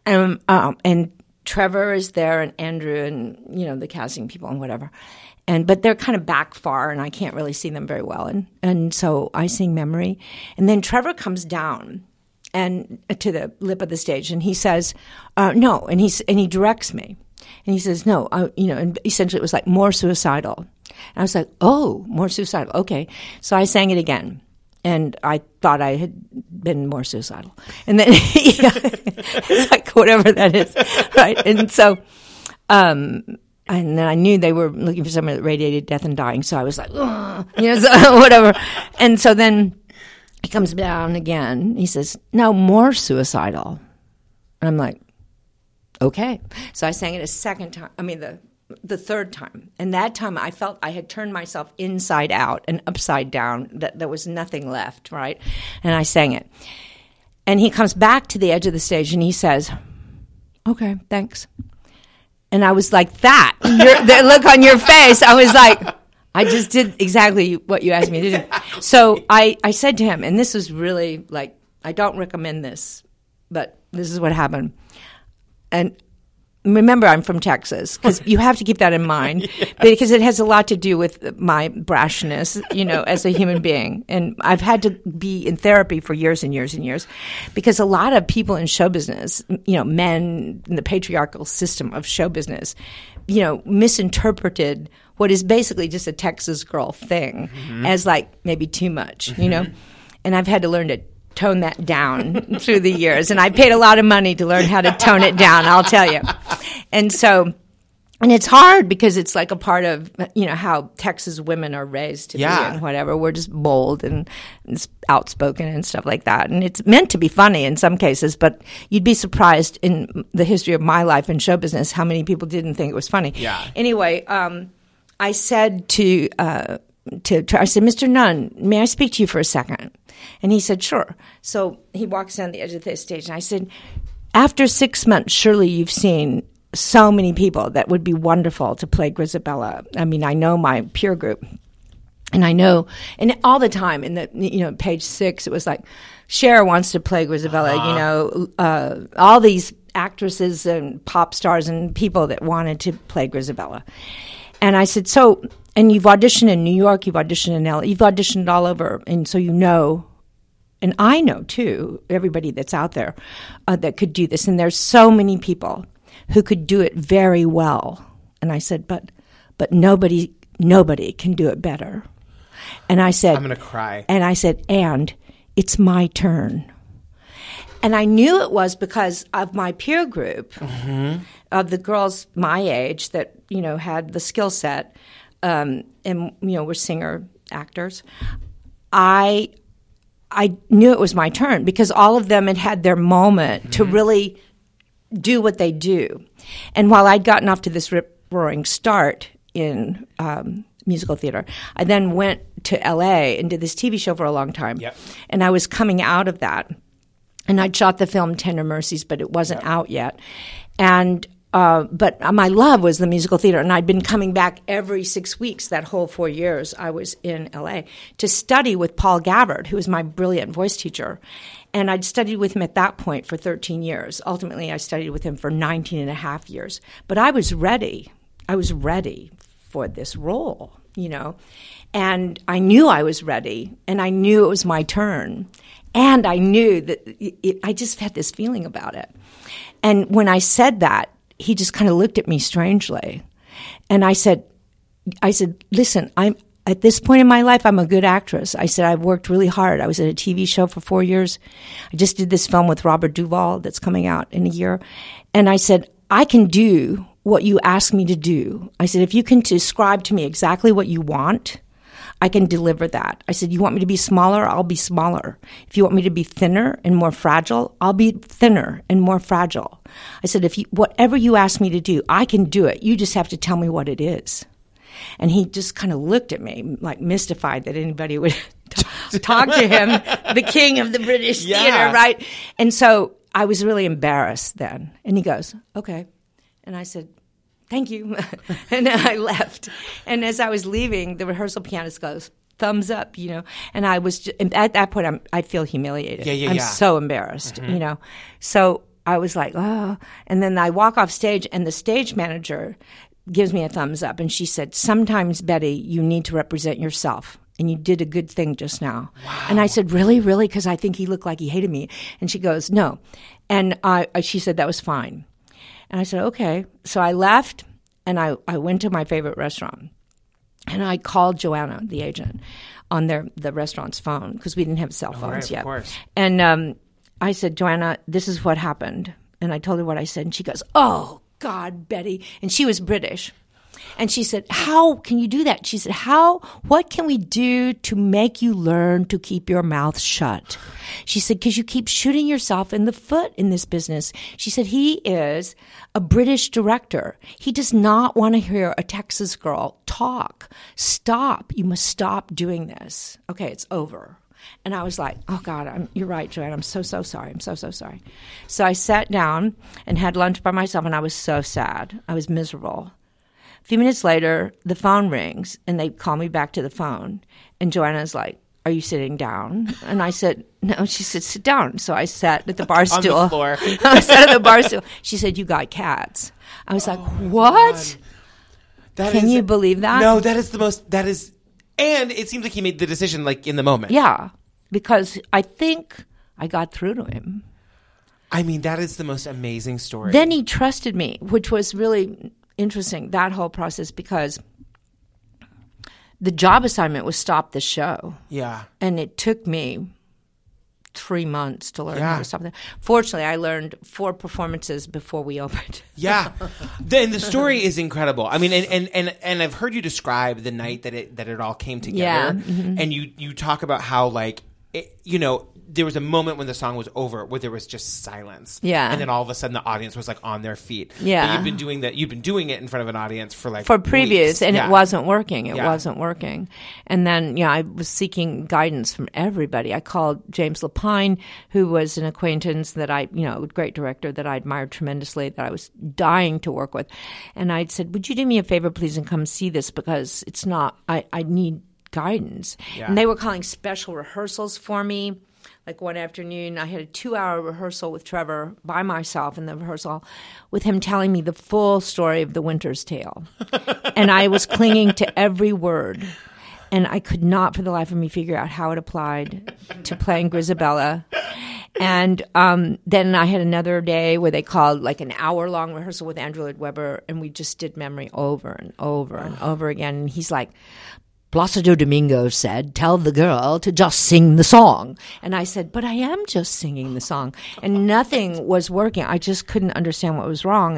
And Trevor is there and Andrew and, you know, the casting people and whatever. But they're kind of back far, and I can't really see them very well. And so I sing Memory. And then Trevor comes down and to the lip of the stage, and he says, no. And he directs me. And he says, no, you know, and essentially it was like more suicidal. And I was like, oh, more suicidal. Okay. So I sang it again. And I thought I had been more suicidal. And then it's like whatever that is. Right. And so, and then I knew they were looking for someone that radiated death and dying. So I was like, ugh, you know, so whatever. And so then he comes down again. He says, no, more suicidal. And I'm like, okay. So I sang it a second time. I mean, the third time. And that time I felt I had turned myself inside out and upside down, that there was nothing left, right? And I sang it. And he comes back to the edge of the stage and he says, okay, thanks. And I was like, the look on your face, I was like, I just did exactly what you asked me to do. So I said to him, and this was really like, I don't recommend this, but this is what happened. And remember, I'm from Texas, because you have to keep that in mind, because it has a lot to do with my brashness, you know, as a human being. And I've had to be in therapy for years and years and years, because a lot of people in show business, you know, men in the patriarchal system of show business, you know, misinterpreted what is basically just a Texas girl thing as like maybe too much, you know. And I've had to learn to tone that down through the years. And I paid a lot of money to learn how to tone it down, I'll tell you. And so, and it's hard because it's like a part of, how Texas women are raised to be and whatever. We're just bold and outspoken and stuff like that. And it's meant to be funny in some cases, but you'd be surprised in the history of my life in show business how many people didn't think it was funny. Yeah. Anyway, I said I said, Mr. Nunn, may I speak to you for a second? And he said, sure. So he walks down the edge of the stage, and I said, after 6 months, surely you've seen so many people that would be wonderful to play Grizabella. I mean, I know my peer group, and I know, and all the time in the, page 6, it was like, Cher wants to play Grizabella, all these actresses and pop stars and people that wanted to play Grizabella. And I said, so, and you've auditioned in New York, you've auditioned in LA, you've auditioned all over, and so and I know too, everybody that's out there that could do this, and there's so many people who could do it very well. And I said, but nobody can do it better. And I said, I'm going to cry. And I said, and it's my turn. And I knew it was because of my peer group, of the girls my age that, had the skill set, and, were singer actors. I knew it was my turn because all of them had their moment to really do what they do. And while I'd gotten off to this rip-roaring start in musical theater, I then went to L.A. and did this TV show for a long time. Yep. And I was coming out of that. And I'd shot the film Tender Mercies, but it wasn't out yet. And but my love was the musical theater, and I'd been coming back every 6 weeks that whole 4 years I was in L.A. to study with Paul Gabbard, who was my brilliant voice teacher. And I'd studied with him at that point for 13 years. Ultimately, I studied with him for 19 and a half years. But I was ready. I was ready for this role, And I knew I was ready, and I knew it was my turn. And I knew that I just had this feeling about it. And when I said that, he just kind of looked at me strangely. And I said, listen, I'm at this point in my life, I'm a good actress. I said, I've worked really hard. I was at a TV show for 4 years. I just did this film with Robert Duvall that's coming out in a year. And I said, I can do what you ask me to do. I said, if you can describe to me exactly what you want, I can deliver that. I said, you want me to be smaller? I'll be smaller. If you want me to be thinner and more fragile, I'll be thinner and more fragile. I said, whatever you ask me to do, I can do it. You just have to tell me what it is. And he just kind of looked at me like mystified that anybody would talk to him, the king of the British theater, right? And so I was really embarrassed then. And he goes, okay. And I said, thank you. And then I left. And as I was leaving, the rehearsal pianist goes, thumbs up, And I was at that point, I feel humiliated. I'm so embarrassed, So I was like, oh. And then I walk off stage, and the stage manager gives me a thumbs up. And she said, sometimes, Betty, you need to represent yourself. And you did a good thing just now. Wow. And I said, really? Really? Because I think he looked like he hated me. And she goes, no. And she said, that was fine. And I said, okay. So I left, and I went to my favorite restaurant. And I called Joanna, the agent, on the restaurant's phone, because we didn't have cell phones yet. Of course. And I said, Joanna, this is what happened. And I told her what I said. And she goes, oh, God, Betty. And she was British. And she said, how can you do that? She said, what can we do to make you learn to keep your mouth shut? She said, because you keep shooting yourself in the foot in this business. She said, he is a British director. He does not want to hear a Texas girl talk. Stop. You must stop doing this. Okay, it's over. And I was like, oh, God, you're right, Joanne. I'm so sorry. I'm so sorry. So I sat down and had lunch by myself, and I was so sad. I was miserable. A few minutes later, the phone rings, and they call me back to the phone. And Joanna's like, are you sitting down? And I said, no. She said, sit down. So I sat at the bar stool. On the floor. I sat at the bar stool. She said, you got cats. I was like, what? Can you believe that? No, that is, and it seems like he made the decision like in the moment. Yeah, because I think I got through to him. I mean, that is the most amazing story. Then he trusted me, which was really interesting, that whole process, because the job assignment was stop the show. Yeah. And it took me 3 months to learn how to stop that. Fortunately, I learned 4 performances before we opened. Yeah. The story is incredible. I mean, and I've heard you describe the night that it all came together. Yeah. Mm-hmm. And you talk about how, like, there was a moment when the song was over where there was just silence. Yeah. And then all of a sudden the audience was like on their feet. Yeah. But you've been doing it in front of an audience for like previews, weeks. and it wasn't working. It wasn't working. And then, I was seeking guidance from everybody. I called James Lapine, who was an acquaintance that a great director that I admired tremendously, that I was dying to work with. And I said, would you do me a favor, please, and come see this, because it's not, I need guidance. Yeah. And they were calling special rehearsals for me. Like one afternoon, I had a 2-hour rehearsal with Trevor by myself in the rehearsal, with him telling me the full story of The Winter's Tale. And I was clinging to every word. And I could not for the life of me figure out how it applied to playing Grizabella. And then I had another day where they called like an hour-long rehearsal with Andrew Lloyd Webber, and we just did memory over and over and over again. And he's like, Plácido Domingo said, tell the girl to just sing the song. And I said, but I am just singing the song. And nothing was working. I just couldn't understand what was wrong.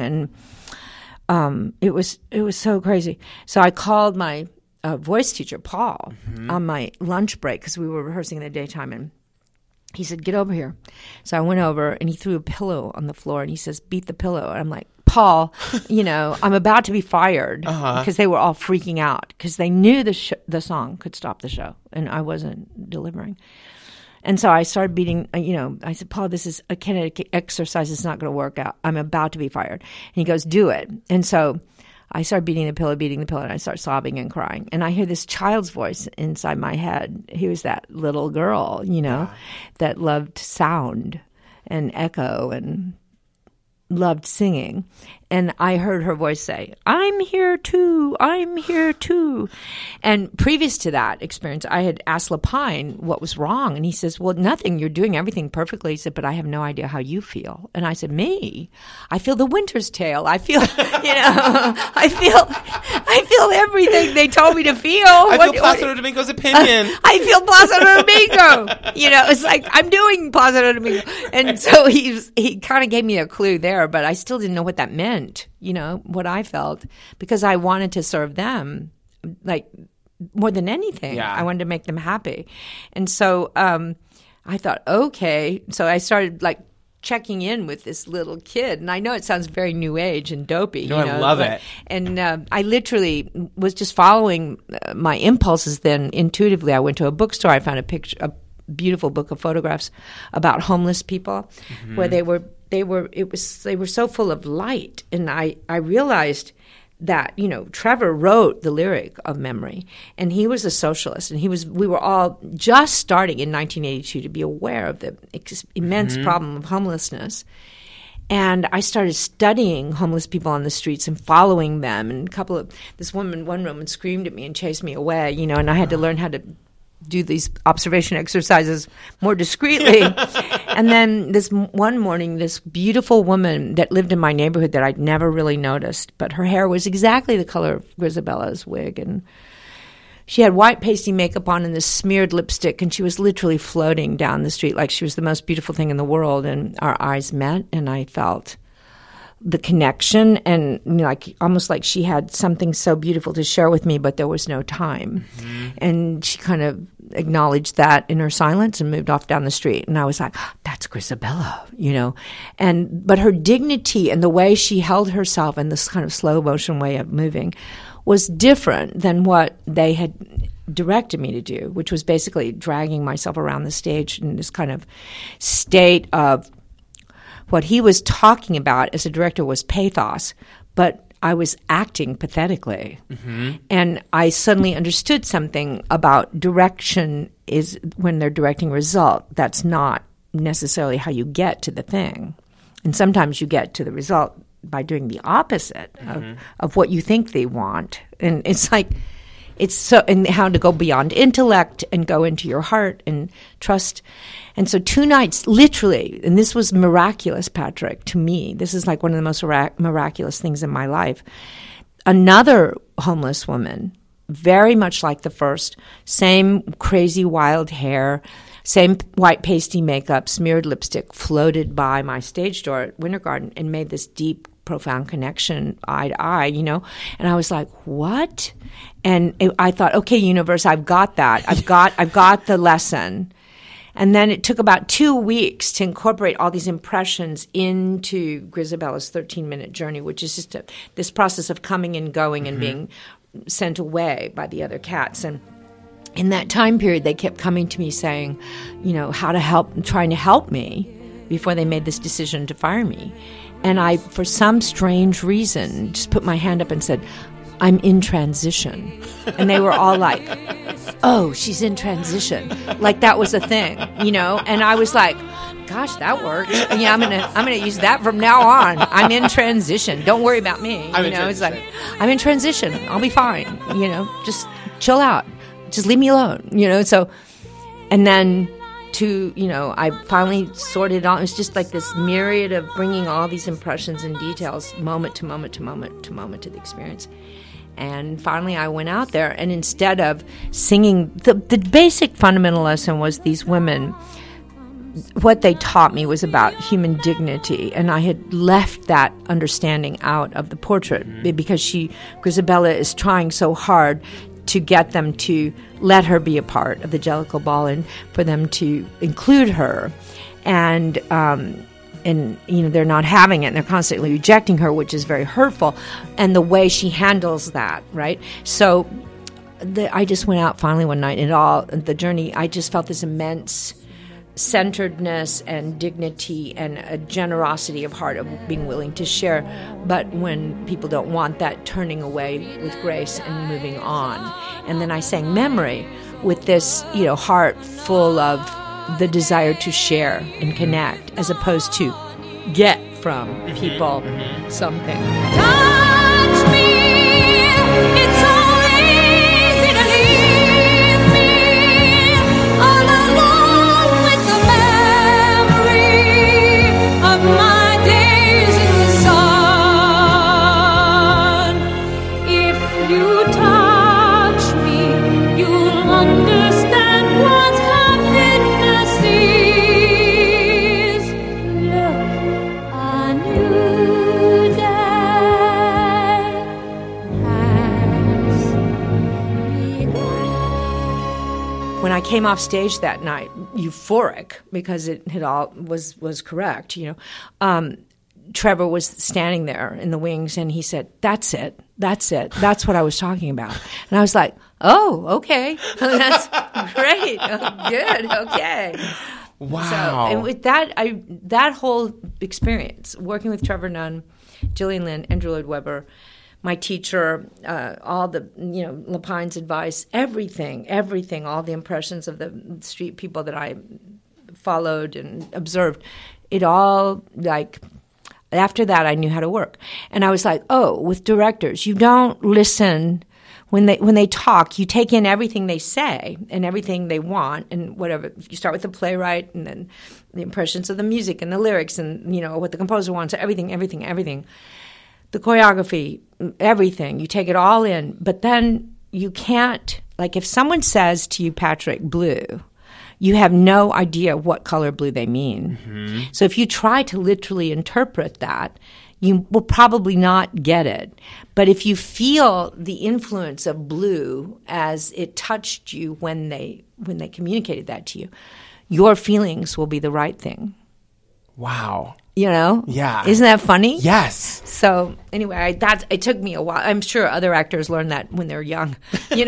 And it was so crazy. So I called my voice teacher, Paul, on my lunch break, because we were rehearsing in the daytime. And he said, get over here. So I went over, and he threw a pillow on the floor, and he says, beat the pillow. And I'm like, Paul, I'm about to be fired, because they were all freaking out because they knew the song could stop the show, and I wasn't delivering. And so I started beating, I said, Paul, this is a kinetic exercise. It's not going to work out. I'm about to be fired. And he goes, do it. And so I started beating the pillow, and I start sobbing and crying. And I hear this child's voice inside my head. He was that little girl, that loved sound and echo and loved singing. And I heard her voice say, I'm here too, I'm here too. And previous to that experience, I had asked Lapine what was wrong. And he says, well, nothing, you're doing everything perfectly. He said, but I have no idea how you feel. And I said, me? I feel The Winter's Tale. I feel, I feel everything they told me to feel. I feel Plácido Domingo's opinion. I feel Plácido Domingo. It's like, I'm doing Plácido Domingo. And so he kind of gave me a clue there, but I still didn't know what that meant, what I felt, because I wanted to serve them, like, more than anything. Yeah. I wanted to make them happy. And so I thought, okay. So I started, like, checking in with this little kid. And I know it sounds very new age and dopey. I love it. And I literally was just following my impulses then intuitively. I went to a bookstore. I found a beautiful book of photographs about homeless people, where they were so full of light. And I realized that, Trevor wrote the lyric of Memory, and he was a socialist, and we were all just starting in 1982 to be aware of the immense problem of homelessness. And I started studying homeless people on the streets and following them. And one woman screamed at me and chased me away, and I had to learn how to do these observation exercises more discreetly. And then this one morning, this beautiful woman that lived in my neighborhood that I'd never really noticed, but her hair was exactly the color of Grisabella's wig, and she had white pasty makeup on and this smeared lipstick, and she was literally floating down the street like she was the most beautiful thing in the world. And our eyes met, and I felt the connection, and almost like she had something so beautiful to share with me, but there was no time. And she kind of acknowledged that in her silence and moved off down the street. And I was like, that's Grizabella, but her dignity and the way she held herself in this kind of slow motion way of moving was different than what they had directed me to do, which was basically dragging myself around the stage in this kind of state of what he was talking about as a director was pathos, but I was acting pathetically. And I suddenly understood something about direction is when they're directing result. That's not necessarily how you get to the thing. And sometimes you get to the result by doing the opposite of what you think they want. And it's like, and how to go beyond intellect and go into your heart and trust. And so 2 nights, literally, and this was miraculous, Patrick, to me. This is like one of the most miraculous things in my life. Another homeless woman, very much like the first, same crazy wild hair, Same white pasty makeup, smeared lipstick, floated by my stage door at Winter Garden and made this deep, profound connection, eye to eye, And I was like, what? And I thought, okay, universe, I've got that. I've got the lesson. And then it took about 2 weeks to incorporate all these impressions into Grisabella's 13-minute journey, which is just this process of coming and going and being sent away by the other cats. And in that time period, they kept coming to me saying, how to help, trying to help me before they made this decision to fire me. And I, for some strange reason, just put my hand up and said, I'm in transition. And they were all like, oh, she's in transition. Like that was a thing, And I was like, gosh, that works. I'm gonna use that from now on. I'm in transition. Don't worry about me. It's like, I'm in transition. I'll be fine. Just chill out. Just leave me alone. So, and then I finally sorted out. It was just like this myriad of bringing all these impressions and details, moment to moment to moment to moment to the experience. And finally I went out there, and instead of singing, the basic fundamental lesson was these women, what they taught me was about human dignity, and I had left that understanding out of the portrait because Grisabella is trying so hard to get them to let her be a part of the Jellicle Ball and for them to include her. And they're not having it, and they're constantly rejecting her, which is very hurtful. And the way she handles that, right? So I just went out finally one night, and the journey, I just felt this immense centeredness and dignity and a generosity of heart of being willing to share. But when people don't want that, turning away with grace and moving on. And then I sang Memory with this, heart full of the desire to share and connect, as opposed to get from people something. Touch me, it's so easy to leave me all alone with the memory of my days in the sun. If you touch me, you'll understand what happiness is. Look, a new day has begun. When I came off stage that night, euphoric because it had all was correct, Trevor was standing there in the wings, and he said, "That's it. That's what I was talking about." And I was like, "Oh, okay, that's great, good, okay." Wow. So, and with that, that whole experience, working with Trevor Nunn, Gillian Lynn, Andrew Lloyd Webber, my teacher, all the, Lapine's advice, everything, all the impressions of the street people that I followed and observed, it all, after that, I knew how to work. And I was like, oh, with directors, you don't listen when they talk. You take in everything they say and everything they want and whatever. You start with the playwright and then the impressions of the music and the lyrics and, what the composer wants, everything. The choreography, everything. You take it all in. But then you can't, if someone says to you, Patrick, blue, you have no idea what color blue they mean. Mm-hmm. So if you try to literally interpret that, you will probably not get it. But if you feel the influence of blue as it touched you when they communicated that to you, your feelings will be the right thing. Wow. Yeah. Isn't that funny? Yes. So anyway, it took me a while. I'm sure other actors learn that when they're young. It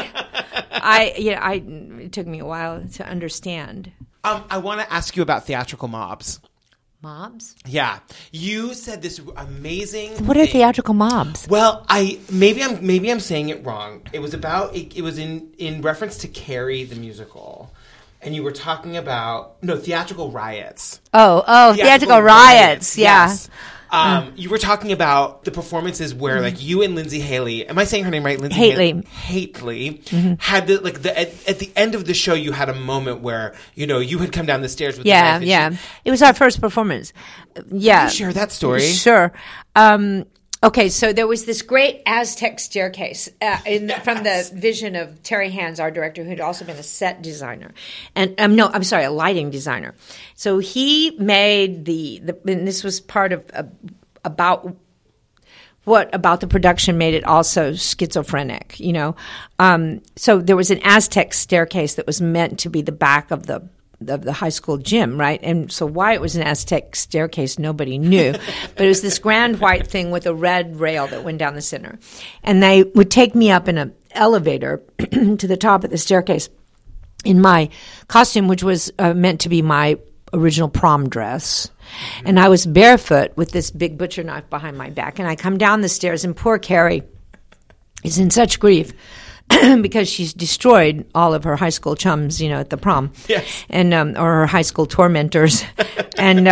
took me a while to understand. I want to ask you about theatrical mobs. Mobs? Yeah. You said this amazing What are theatrical mobs? Well, maybe I'm saying it wrong. It was about it was in reference to Carrie the musical. And you were talking about theatrical riots. Oh, theatrical riots. Yeah. Yes. You were talking about the performances where you and Lindsay Haley, am I saying her name right? Lindsay Haley had at the end of the show you had a moment where you had come down the stairs with the knife. It was our first performance. Yeah. Can you share that story? Sure. Okay, so there was this great Aztec staircase from the vision of Terry Hands, our director, who had also been a set designer, and a lighting designer. So he made and this was part of about the production made it also schizophrenic, you know. So there was an Aztec staircase that was meant to be the back of the high school gym, right? And so why it was an Aztec staircase, nobody knew. But it was this grand white thing with a red rail that went down the center. And they would take me up in an elevator to the top of the staircase in my costume, which was meant to be my original prom dress. And I was barefoot with this big butcher knife behind my back. And I come down the stairs, and poor Carrie is in such grief because she's destroyed all of her high school chums, you know, at the prom. Yes. And or her high school tormentors. And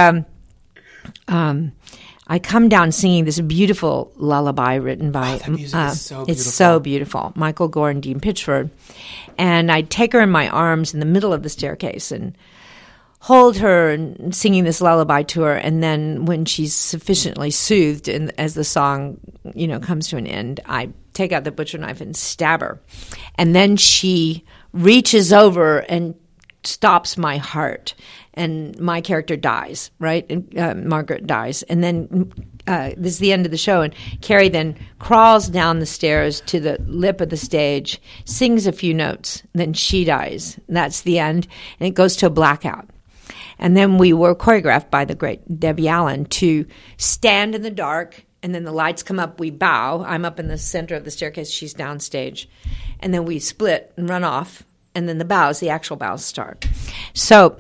I come down singing this beautiful lullaby written by that music is so beautiful. It's so beautiful. Michael Gore and Dean Pitchford. And I take her in my arms in the middle of the staircase and hold her and singing this lullaby to her. And then when she's sufficiently soothed, and as the song, you know, comes to an end, I take out the butcher knife and stab her. And then she reaches over and stops my heart. And my character dies, right? And Margaret dies. And then this is the end of the show. And Carrie then crawls down the stairs to the lip of the stage, sings a few notes, and then she dies. And that's the end. And it goes to a blackout. And then we were choreographed by the great Debbie Allen to stand in the dark, and then the lights come up, we bow. I'm up in the center of the staircase, she's downstage. And then we split and run off, and then the actual bows start. So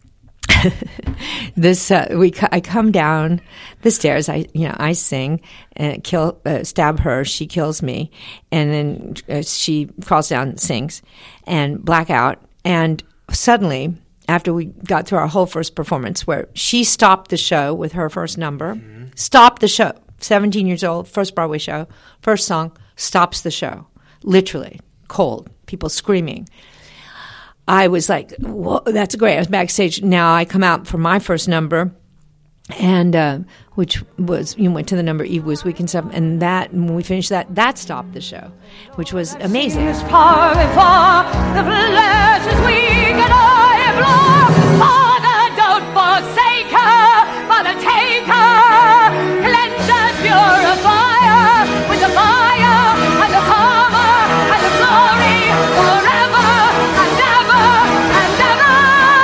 I come down the stairs, I sing, and stab her, she kills me, and then she crawls down and sings, and blackout, and suddenly, after we got through our whole first performance, where she stopped the show with her first number, stopped the show, 17 years old, first Broadway show, first song, stops the show, literally, cold, people screaming. I was like, whoa, that's great. I was backstage. Now I come out for my first number, and which was, went to the number Eve was weak and stuff, and when we finished that stopped the show, which was amazing. Father, don't forsake her, Father, take her, cleanse and purify her with the fire and the power and the glory forever and ever and ever.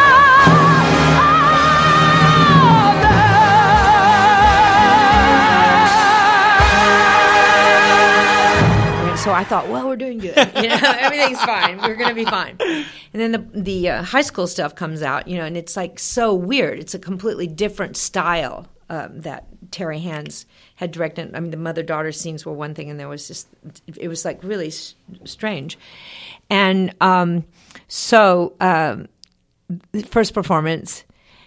Amen. So I thought, well, we're doing good. Everything's fine. We're going to be fine. And then the high school stuff comes out, and it's like so weird. It's a completely different style that Terry Hands had directed. I mean, the mother-daughter scenes were one thing, and there was it was like really strange. And so the first performance,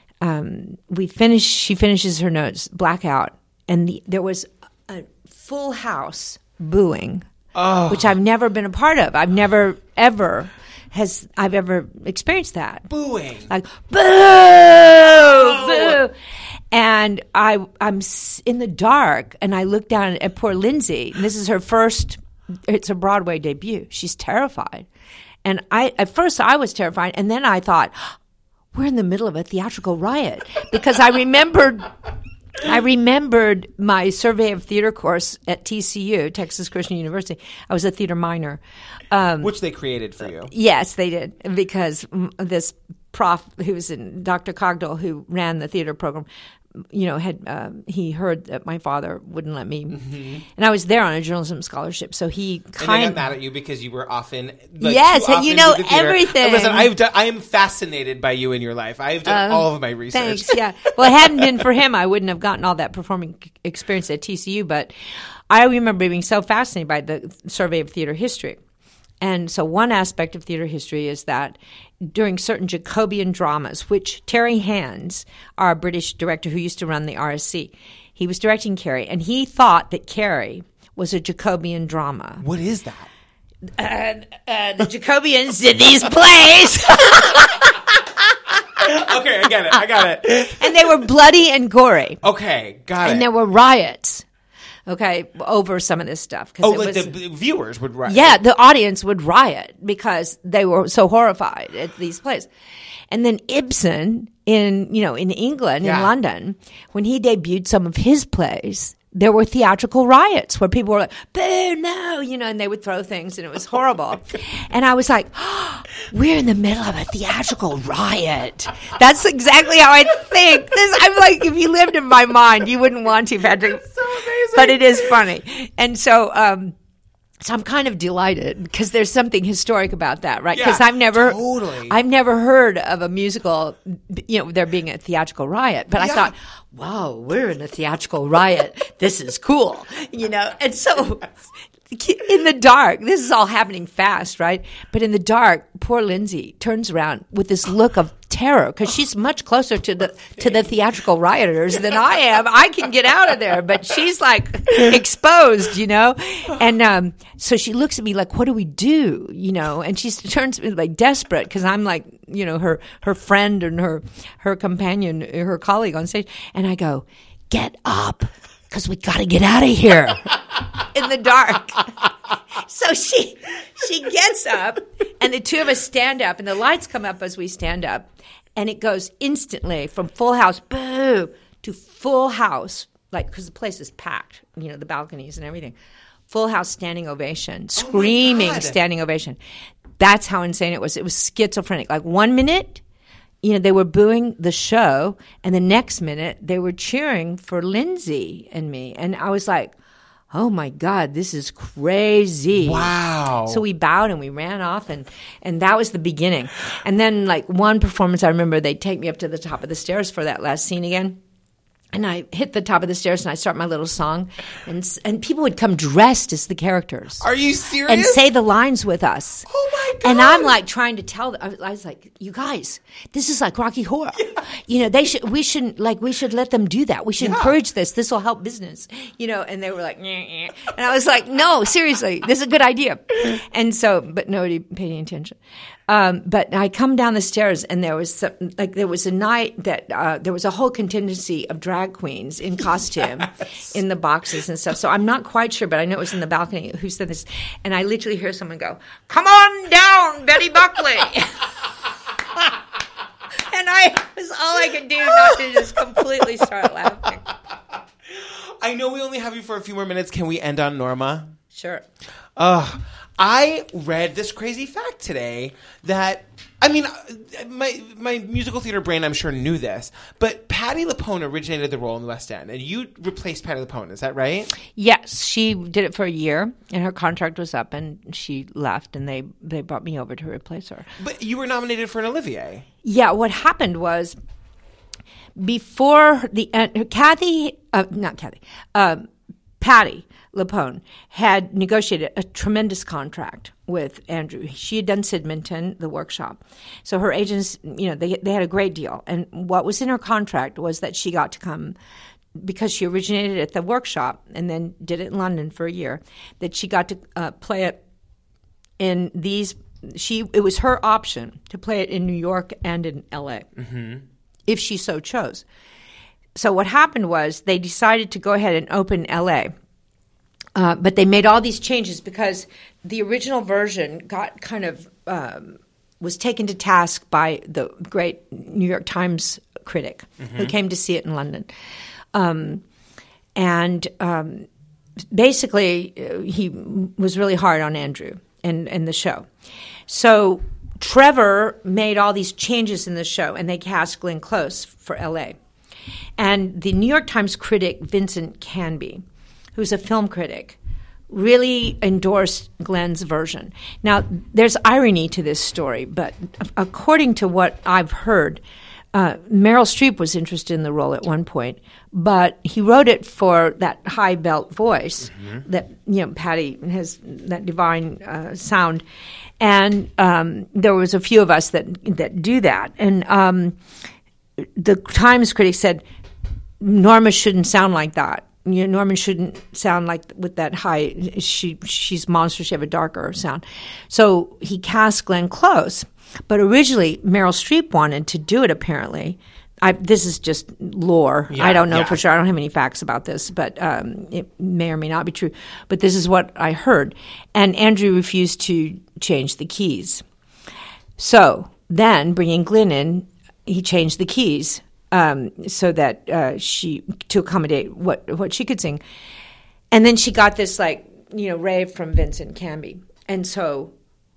she finishes her notes, blackout, and there was a full house booing, which I've never been a part of. I've never, ever... I've ever experienced that. Booing. Like, boo! Boo! And I'm in the dark, and I look down at poor Lindsay. And this is her it's a Broadway debut. She's terrified. And at first I was terrified, and then I thought, we're in the middle of a theatrical riot. Because I remembered my survey of theater course at TCU, Texas Christian University. I was a theater minor. Which they created for you. Yes, they did. Because this prof who was Dr. Cogdell, who ran the theater program, he heard that my father wouldn't let me. And I was there on a journalism scholarship. So he And they got mad at you because you were often... yes, and you know everything. Listen, I am fascinated by you in your life. I've done all of my research. Thanks, yeah. Well, it hadn't been for him, I wouldn't have gotten all that performing experience at TCU. But I remember being so fascinated by the survey of theater history. And so one aspect of theater history is that during certain Jacobean dramas, which Terry Hands, our British director who used to run the RSC, he was directing Carrie, and he thought that Carrie was a Jacobean drama. What is that? The Jacobeans did these plays. Okay, I got it. And they were bloody and gory. Okay, got it. And there were riots. okay, over some of this stuff. The viewers would riot. Yeah, the audience would riot because they were so horrified at these plays. And then Ibsen in England, in London, when he debuted some of his plays, there were theatrical riots where people were like, boo, no, and they would throw things, and it was horrible. And I was like, we're in the middle of a theatrical riot. That's exactly how I think. I'm like, if you lived in my mind, you wouldn't want to, Patrick. That's so amazing. But it is funny. And so I'm kind of delighted because there's something historic about that, right? Because I've never heard of a musical, there being a theatrical riot. But I thought, wow, we're in a theatrical riot. This is cool, And so in the dark, this is all happening fast, right? But in the dark, poor Lindsay turns around with this look of terror because she's much closer to the theatrical rioters than I am. I can get out of there, but she's like exposed, And so she looks at me like, "What do we do?" And she turns to me like desperate because I'm like, her friend and her companion, her colleague on stage, and I go, "Get up, because we got to get out of here." In the dark. So she gets up, and the two of us stand up, and the lights come up as we stand up, and it goes instantly from Full House, boo, to Full House, like, because the place is packed, the balconies and everything. Full House standing ovation, screaming standing ovation. That's how insane it was. It was schizophrenic. Like 1 minute, they were booing the show, and the next minute they were cheering for Lindsay and me. And I was like, oh my God, this is crazy. Wow. So we bowed and we ran off, and that was the beginning. And then like one performance, I remember they take me up to the top of the stairs for that last scene again. And I hit the top of the stairs and I start my little song, and people would come dressed as the characters. Are you serious? And say the lines with us. Oh my God. And I'm like trying to tell them. I was like, you guys, this is like Rocky Horror. Yeah. We should let them do that. We should encourage this. This will help business. And they were like, nyeh. And I was like, no, seriously, this is a good idea. And so, but nobody paid any attention. But I come down the stairs, and there was there was a night that there was a whole contingency of drag queens in costume in the boxes and stuff. So I'm not quite sure, but I know it was in the balcony who said this. And I literally hear someone go, "Come on down, Betty Buckley." And was all I could do not to just completely start laughing. I know we only have you for a few more minutes. Can we end on Norma? Sure. I read this crazy fact today that, my musical theater brain, I'm sure, knew this, but Patti LuPone originated the role in the West End, and you replaced Patti LuPone. Is that right? Yes. She did it for a year, and her contract was up, and she left, and they brought me over to replace her. But you were nominated for an Olivier. Yeah. What happened was, before the end, Patti LuPone had negotiated a tremendous contract with Andrew. She had done Sidminton, the workshop. So her agents, they had a great deal. And what was in her contract was that she got to come, because she originated at the workshop and then did it in London for a year, that she got to play it in these. It was her option to play it in New York and in L.A. If she so chose. So what happened was they decided to go ahead and open L.A., but they made all these changes because the original version got kind of was taken to task by the great New York Times critic who came to see it in London. Basically, he was really hard on Andrew and the show. So Trevor made all these changes in the show, and they cast Glenn Close for L.A. And the New York Times critic, Vincent Canby, who's a film critic, really endorsed Glenn's version. Now, there's irony to this story, but according to what I've heard, Meryl Streep was interested in the role at one point, but he wrote it for that high belt voice that, Patti has that divine sound. And there was a few of us that do that. And the Times critic said, Norma shouldn't sound like that. Norman shouldn't sound like with that high. She's monstrous. She have a darker sound. So he cast Glenn Close. But originally, Meryl Streep wanted to do it, apparently, this is just lore. Yeah, I don't know yeah. for sure. I don't have any facts about this, but it may or may not be true. But this is what I heard. And Andrew refused to change the keys. So then, bringing Glenn in, he changed the keys so that to accommodate what she could sing. And then she got this rave from Vincent Canby, and so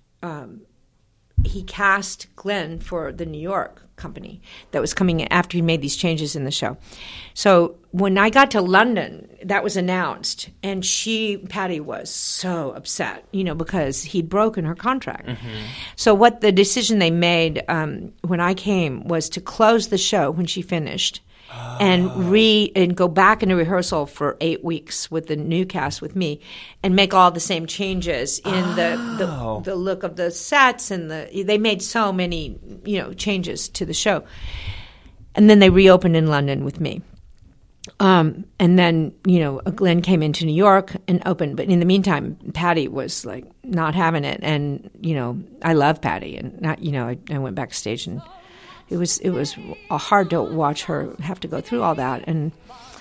he cast Glenn for the New York company that was coming in after he made these changes in the show. So when I got to London, that was announced, and Patty was so upset, because he'd broken her contract. Mm-hmm. So what the decision they made when I came was to close the show when she finished. And go back into rehearsal for 8 weeks with the new cast with me, and make all the same changes in the look of the sets, and they made so many changes to the show, and then they reopened in London with me. And then Glenn came into New York and opened, but in the meantime, Patty was not having it, and I love Patty, and I went backstage and. It was hard to watch her have to go through all that, and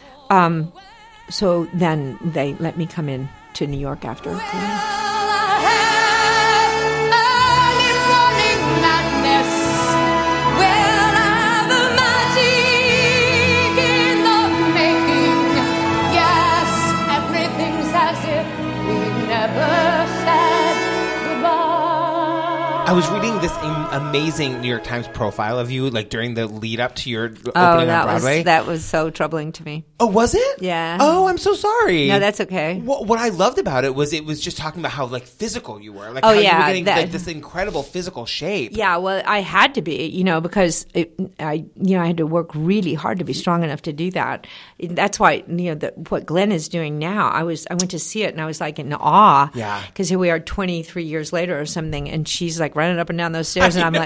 so then they let me come in to New York after. I was reading this amazing New York Times profile of you, during the lead up to your opening on Broadway. That was so troubling to me. Oh, was it? Yeah. Oh, I'm so sorry. No, that's okay. What I loved about it was just talking about how physical you were, you were getting this incredible physical shape. Yeah, well, I had to be, because I had to work really hard to be strong enough to do that. That's why what Glenn is doing now. I went to see it and I was in awe. Yeah. Because here we are 23 years later or something, and she's running up and down those stairs, and I'm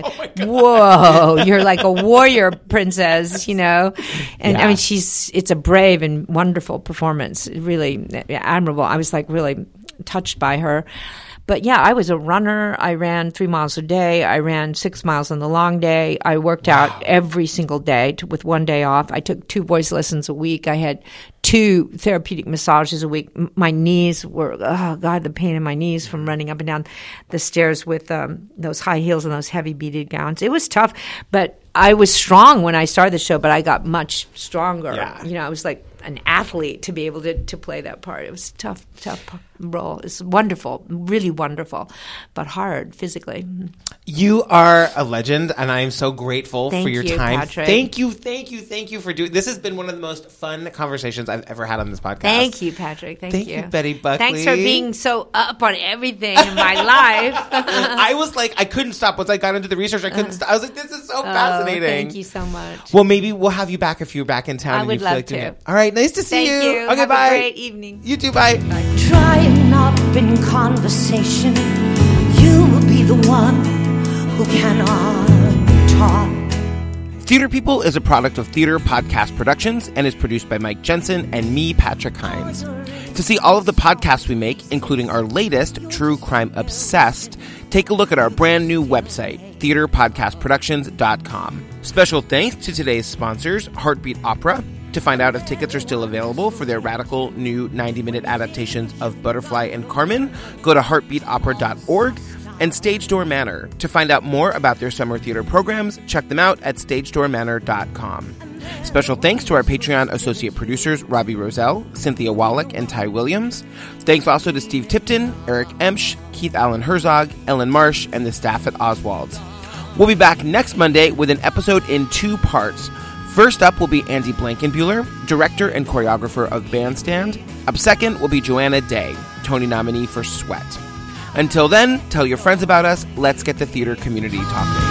whoa, you're like a warrior princess, And yeah. I mean, it's a brave and wonderful performance, really admirable. I was really touched by her. But yeah, I was a runner. I ran 3 miles a day. I ran 6 miles on the long day. I worked out every single day with 1 day off. I took 2 voice lessons a week. I had 2 therapeutic massages a week. My knees were, the pain in my knees from running up and down the stairs with those high heels and those heavy beaded gowns. It was tough, but I was strong when I started the show, but I got much stronger. Yeah. I was like an athlete to be able to play that part. It was a tough role. It's wonderful, really wonderful, but hard physically. You are a legend, and I am so grateful for your time. Patrick. Thank you for doing this. Has been one of the most fun conversations I've ever had on this podcast. Thank you, Patrick. Thank you, Betty Buckley. Thanks for being so up on everything in my life. I was I couldn't stop. Once I got into the research, I couldn't stop. I was this is so fascinating. Thank you so much. Well, maybe we'll have you back if you're back in town. I and would you feel love to. Doing it. All right, nice to see you. Thank you. Okay, have bye. a great evening. You too, bye. Drying up in conversation, you will be the one who cannot talk. Theater People is a product of Theater Podcast Productions and is produced by Mike Jensen and me, Patrick Hines. To see all of the podcasts we make, including our latest, True Crime Obsessed, take a look at our brand new website, theaterpodcastproductions.com. Special thanks to today's sponsors, Heartbeat Opera. To find out if tickets are still available for their radical new 90-minute adaptations of Butterfly and Carmen, go to heartbeatopera.org. And Stage Door Manor. To find out more about their summer theater programs, check them out at stagedoormanor.com. Special thanks to our Patreon associate producers, Robbie Roselle, Cynthia Wallach, and Ty Williams. Thanks also to Steve Tipton, Eric Emsch, Keith Allen Herzog, Ellen Marsh, and the staff at Oswald's. We'll be back next Monday with an episode in 2 parts. First up will be Andy Blankenbuehler, director and choreographer of Bandstand. Up second will be Joanna Day, Tony nominee for Sweat. Until then, tell your friends about us. Let's get the theater community talking.